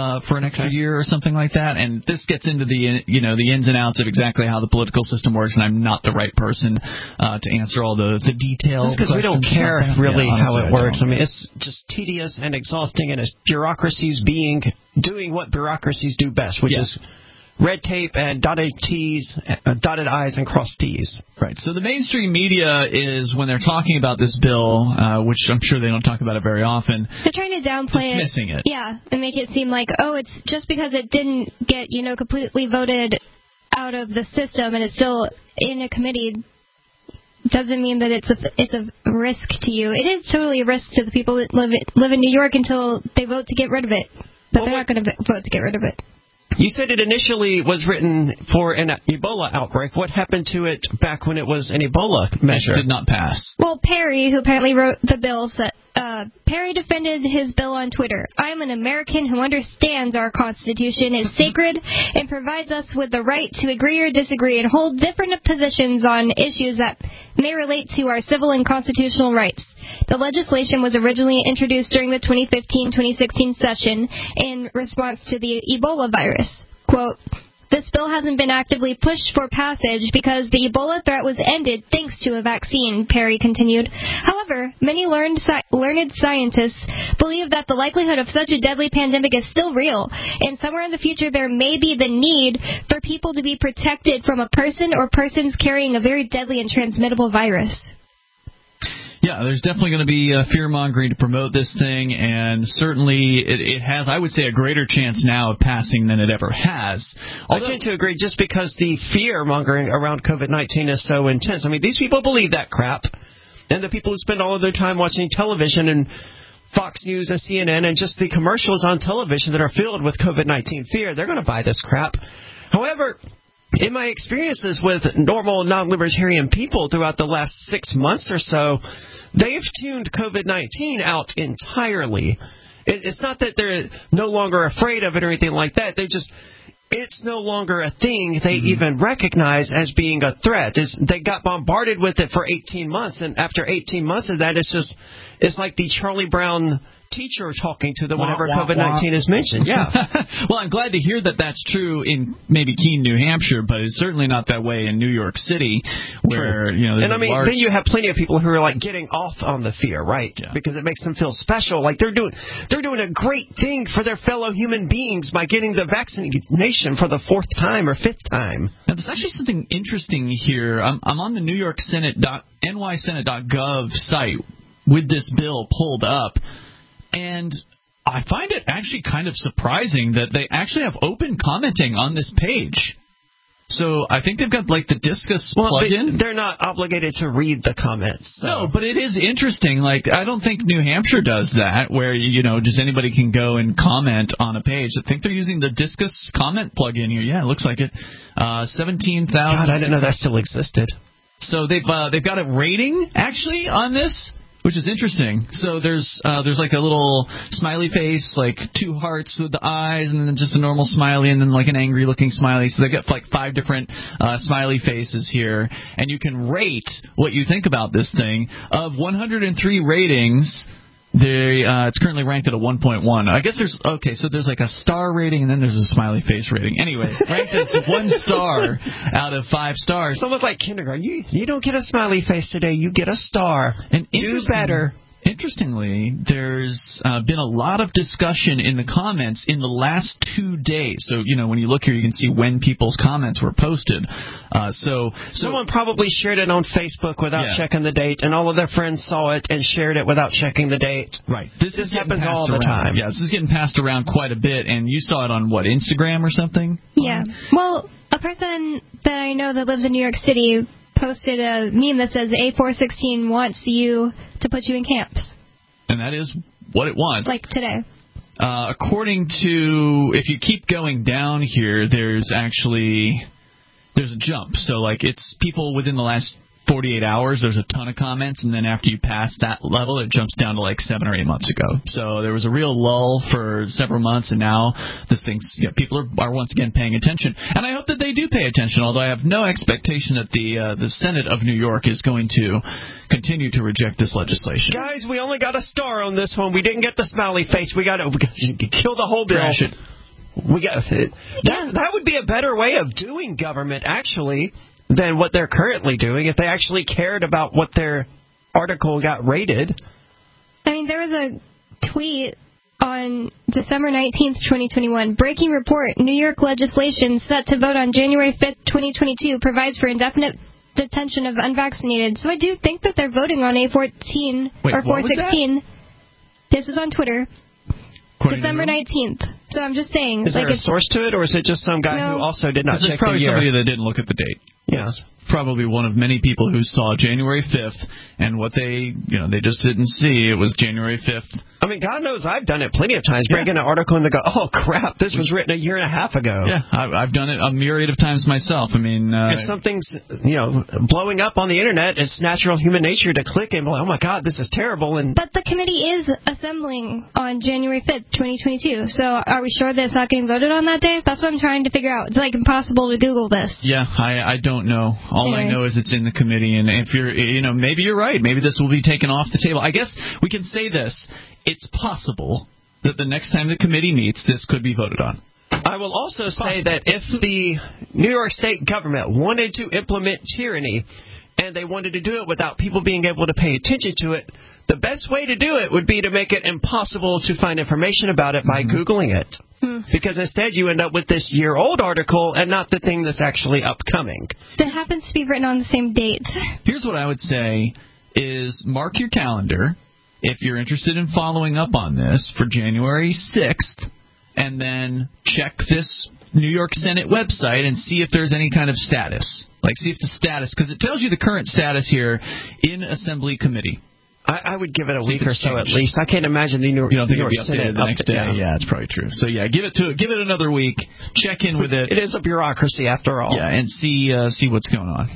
S2: an extra year or something like that. And this gets into the you know the ins and outs of exactly how the political system works, and I'm not the right person uh, to answer all the the details.
S4: Because we don't care really
S2: yeah,
S4: how it
S2: I
S4: works.
S2: don't.
S4: I mean, it's just tedious and exhausting, and it's bureaucracies being doing what bureaucracies do best, which
S2: yes.
S4: is red tape and dotted T's, uh, dotted I's and crossed T's.
S2: Right. So the mainstream media is, when they're talking about this bill, uh, which I'm sure they don't talk about it very often,
S3: they're trying to downplay
S2: dismissing it.
S3: it. Yeah, and make it seem like, oh, it's just because it didn't get, you know, completely voted out of the system and it's still in a committee doesn't mean that it's a it's a risk to you. It is totally a risk to the people that live it, live in New York until they vote to get rid of it. But well, they're not going to vote to get rid of it.
S4: You said it initially was written for an Ebola outbreak. What happened to it back when it was an Ebola measure?
S2: It did not pass.
S3: Well, Perry, who apparently wrote the bill, said, uh, Perry defended his bill on Twitter. I'm an American who understands our Constitution is sacred and provides us with the right to agree or disagree and hold different positions on issues that may relate to our civil and constitutional rights. The legislation was originally introduced during the twenty fifteen twenty sixteen session in response to the Ebola virus. Quote, this bill hasn't been actively pushed for passage because the Ebola threat was ended thanks to a vaccine, Perry continued. However, many learned, sci- learned scientists believe that the likelihood of such a deadly pandemic is still real, and somewhere in the future there may be the need for people to be protected from a person or persons carrying a very deadly and transmittable virus.
S2: Yeah, there's definitely going to be uh, fear-mongering to promote this thing, and certainly it, it has, I would say, a greater chance now of passing than it ever has.
S4: Although, I tend to agree, just because the fear-mongering around COVID nineteen is so intense. I mean, these people believe that crap, and the people who spend all of their time watching television and Fox News and C N N and just the commercials on television that are filled with COVID nineteen fear, they're going to buy this crap. However, in my experiences with normal non-libertarian people throughout the last six months or so, they've tuned COVID nineteen out entirely. It, it's not that they're no longer afraid of it or anything like that. They just, it's no longer a thing they mm-hmm. even recognize as being a threat. It's, they got bombarded with it for eighteen months, and after eighteen months of that, it's just, it's like the Charlie Brown teacher talking to them whenever wah, wah, COVID nineteen wah. is mentioned. Yeah.
S2: Well, I'm glad to hear that that's true in maybe Keene, New Hampshire, but it's certainly not that way in New York City, where,
S4: true.
S2: you know,
S4: and I mean,
S2: large...
S4: then you have plenty of people who are like getting off on the fear, right?
S2: Yeah.
S4: Because it makes them feel special, like they're doing they're doing a great thing for their fellow human beings by getting the vaccination for the fourth time or fifth time.
S2: Now, there's actually something interesting here. I'm, I'm on the New York Senate dot N Y Senate dot gov site with this bill pulled up. And I find it actually kind of surprising that they actually have open commenting on this page. So I think they've got, like, the Disqus
S4: well,
S2: plugin.
S4: They're not obligated to read the comments. So.
S2: No, but it is interesting. Like, I don't think New Hampshire does that, where, you know, just anybody can go and comment on a page. I think they're using the Disqus comment plugin here. Yeah, it looks like it. Uh, seventeen thousand.
S4: God, I didn't know that still existed.
S2: So they've uh, they've got a rating, actually, on this, which is interesting. So there's uh, there's like a little smiley face, like two hearts with the eyes, and then just a normal smiley, and then like an angry-looking smiley. So they got like five different uh, smiley faces here, and you can rate what you think about this thing. Of one hundred three ratings, they uh, it's currently ranked at a one point one. I guess there's okay, so there's like a star rating, and then there's a smiley face rating. Anyway, ranked as one star out of five stars.
S4: It's almost like kindergarten. You you don't get a smiley face today, you get a star.
S2: And
S4: do better.
S2: Interestingly, there's uh, been a lot of discussion in the comments in the last two days. So, you know, when you look here, you can see when people's comments were posted. Uh, so, so
S4: someone probably shared it on Facebook without
S2: yeah.
S4: checking the date, and all of their friends saw it and shared it without checking the date.
S2: Right.
S4: This, this happens all the
S2: around.
S4: time.
S2: Yeah, this is getting passed around quite a bit, and you saw it on, what, Instagram or something?
S3: Yeah. Well, a person that I know that lives in New York City posted a meme that says A four sixteen wants you to put you in camps.
S2: And that is what it wants.
S3: Like today.
S2: Uh, according to, if you keep going down here, there's actually, there's a jump. So, like, it's people within the last forty-eight hours, there's a ton of comments, and then after you pass that level, it jumps down to like seven or eight months ago. So there was a real lull for several months, and now this thing's, you know, people are, are once again paying attention. And I hope that they do pay attention, although I have no expectation that the uh, the Senate of New York is going to continue to reject this legislation.
S4: Guys, we only got a star on this one. We didn't get the smiley face. We got to kill the whole bill.
S2: Crash it.
S4: We got it. That, that would be a better way of doing government, actually, than what they're currently doing, if they actually cared about what their article got rated.
S3: I mean, there was a tweet on December nineteenth, twenty twenty-one. Breaking report. New York legislation set to vote on January fifth, twenty twenty-two provides for indefinite detention of unvaccinated. So I do think that they're voting on A fourteen
S2: Wait,
S3: or four sixteen. This is on Twitter.
S2: According
S3: December nineteenth. So I'm just saying.
S4: Is
S3: like
S4: there a source to it, or is it just some guy
S3: No.
S4: who also did not
S2: There's
S4: check
S2: probably
S4: the year?
S2: somebody that didn't look at the date.
S4: Yeah.
S2: It's probably one of many people who saw January fifth, and what they, you know, they just didn't see. It was January fifth.
S4: I mean, God knows I've done it plenty of times. Bring in an article and they go, oh, crap, this was written a year and a half ago.
S2: Yeah, I've, I've done it a myriad of times myself. I mean... Uh,
S4: if something's, you know, blowing up on the Internet, it's natural human nature to click and be like, oh, my God, this is terrible. And
S3: But the committee is assembling on January fifth, twenty twenty-two. So are we sure that it's not getting voted on that day? That's what I'm trying to figure out. It's like impossible to Google this.
S2: Yeah, I, I don't know. All
S3: Anyways.
S2: I know is it's in the committee, and if you're, you know, maybe you're right. Maybe this will be taken off the table. I guess we can say this. It's possible that the next time the committee meets, this could be voted on.
S4: I will also say that if the New York State government wanted to implement tyranny and they wanted to do it without people being able to pay attention to it, the best way to do it would be to make it impossible to find information about it by Googling it.
S3: Hmm.
S4: Because instead you end up with this year-old article and not the thing that's actually upcoming.
S3: That happens to be written on the same date.
S2: Here's what I would say is mark your calendar if you're interested in following up on this for January sixth, and then check this New York Senate website and see if there's any kind of status. Like, see if the status, because it tells you the current status here in Assembly Committee.
S4: I, I would give it a
S2: See
S4: week
S2: if
S4: or
S2: it's
S4: so at
S2: changed.
S4: least. I can't imagine the New,
S2: You don't think
S4: New York
S2: it'll be updated
S4: Senate
S2: the next day?
S4: Yeah.
S2: Yeah, it's probably true. So yeah, give it to give it another week. Check in with it.
S4: It is a bureaucracy after all.
S2: Yeah, and see uh, see what's going on.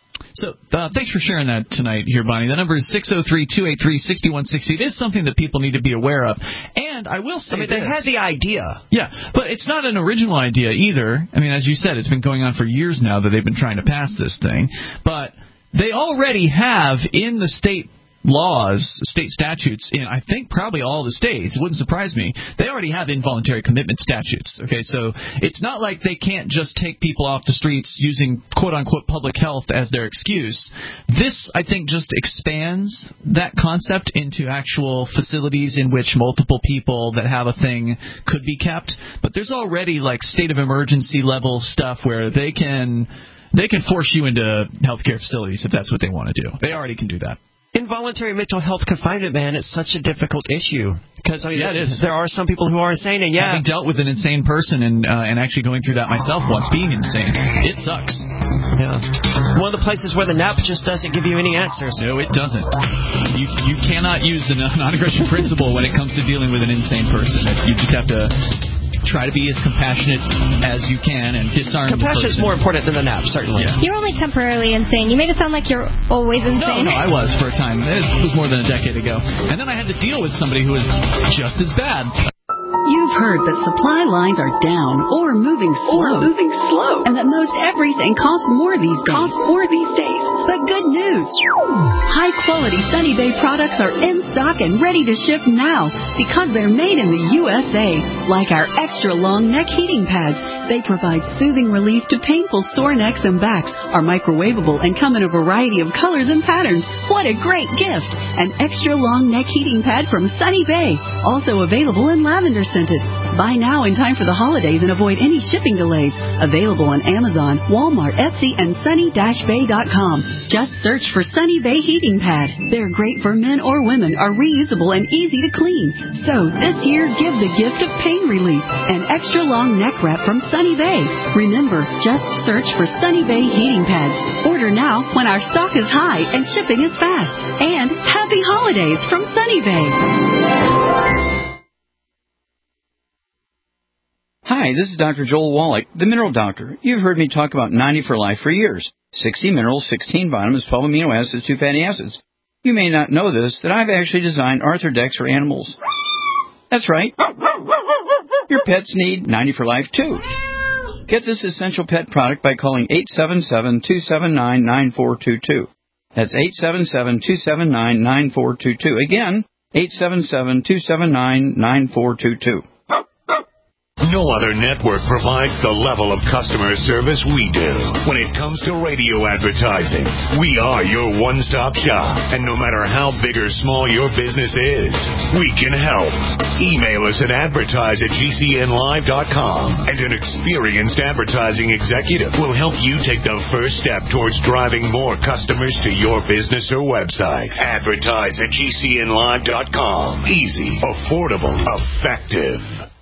S2: So uh, thanks for sharing that tonight here, Bonnie. The number is six oh three, two eight three, six one six zero. It is something that people need to be aware of. And I will say
S4: I mean,
S2: this.
S4: they had the idea.
S2: Yeah, but it's not an original idea either. I mean, as you said, it's been going on for years now that they've been trying to pass this thing. But they already have in the state laws, state statutes, in I think probably all the states, it wouldn't surprise me, they already have involuntary commitment statutes. Okay, so it's not like they can't just take people off the streets using quote-unquote public health as their excuse. This, I think, just expands that concept into actual facilities in which multiple people that have a thing could be kept. But there's already like state of emergency level stuff where they can they can force you into healthcare facilities if that's what they want to do. They already can do that.
S4: Involuntary mental health confinement, man, it's such a difficult issue. Because I mean,
S2: Yeah, it is.
S4: there are some people who are insane, and yeah.
S2: Having dealt with an insane person and uh, and actually going through that myself once, being insane, it sucks.
S4: Yeah. One of the places where the N A P just doesn't give you any answers.
S2: No, it doesn't. You you cannot use the non-aggression principle when it comes to dealing with an insane person. You just have to try to be as compassionate as you can and disarm the
S4: Compassion is
S2: person.
S4: more important than the N A P, certainly.
S2: Yeah.
S3: You're only temporarily insane. You made it sound like you're always
S2: No,
S3: insane.
S2: no, I was for a time. It was more than a decade ago. And then I had to deal with somebody who was just as bad.
S18: You've heard that supply lines are down or moving slow.
S19: Or moving slow.
S18: And that most everything costs more these days.
S19: Costs more these days.
S18: But good news! High-quality Sunny Bay products are in stock and ready to ship now because they're made in the U S A. Like our extra-long neck heating pads. They provide soothing relief to painful sore necks and backs, are microwavable, and come in a variety of colors and patterns. What a great gift! An extra-long neck heating pad from Sunny Bay. Also available in lavender scented. Buy now in time for the holidays and avoid any shipping delays. Available on Amazon, Walmart, Etsy, and sunny dash bay dot com. Just search for Sunny Bay Heating Pad. They're great for men or women, are reusable and easy to clean. So this year, give the gift of pain relief. An extra long neck wrap from Sunny Bay. Remember, just search for Sunny Bay Heating Pads. Order now when our stock is high and shipping is fast. And happy holidays from Sunny Bay.
S16: Hi, this is Doctor Joel Wallach, the Mineral Doctor. You've heard me talk about ninety for Life for years. sixty minerals, sixteen vitamins, twelve amino acids, two fatty acids. You may not know this, that I've actually designed Arthrodex for animals. That's right. Your pets need ninety for Life, too. Get this essential pet product by calling eight seven seven, two seven nine, nine four two two. That's eight seven seven, two seven nine, nine four two two. Again, eight seven seven, two seven nine, nine four two two.
S19: No other network provides the level of customer service we do. When it comes to radio advertising, we are your one-stop shop. And no matter how big or small your business is, we can help. Email us at advertise at G C N live dot com, and an experienced advertising executive will help you take the first step towards driving more customers to your business or website. Advertise at G C N live dot com. Easy, affordable, effective.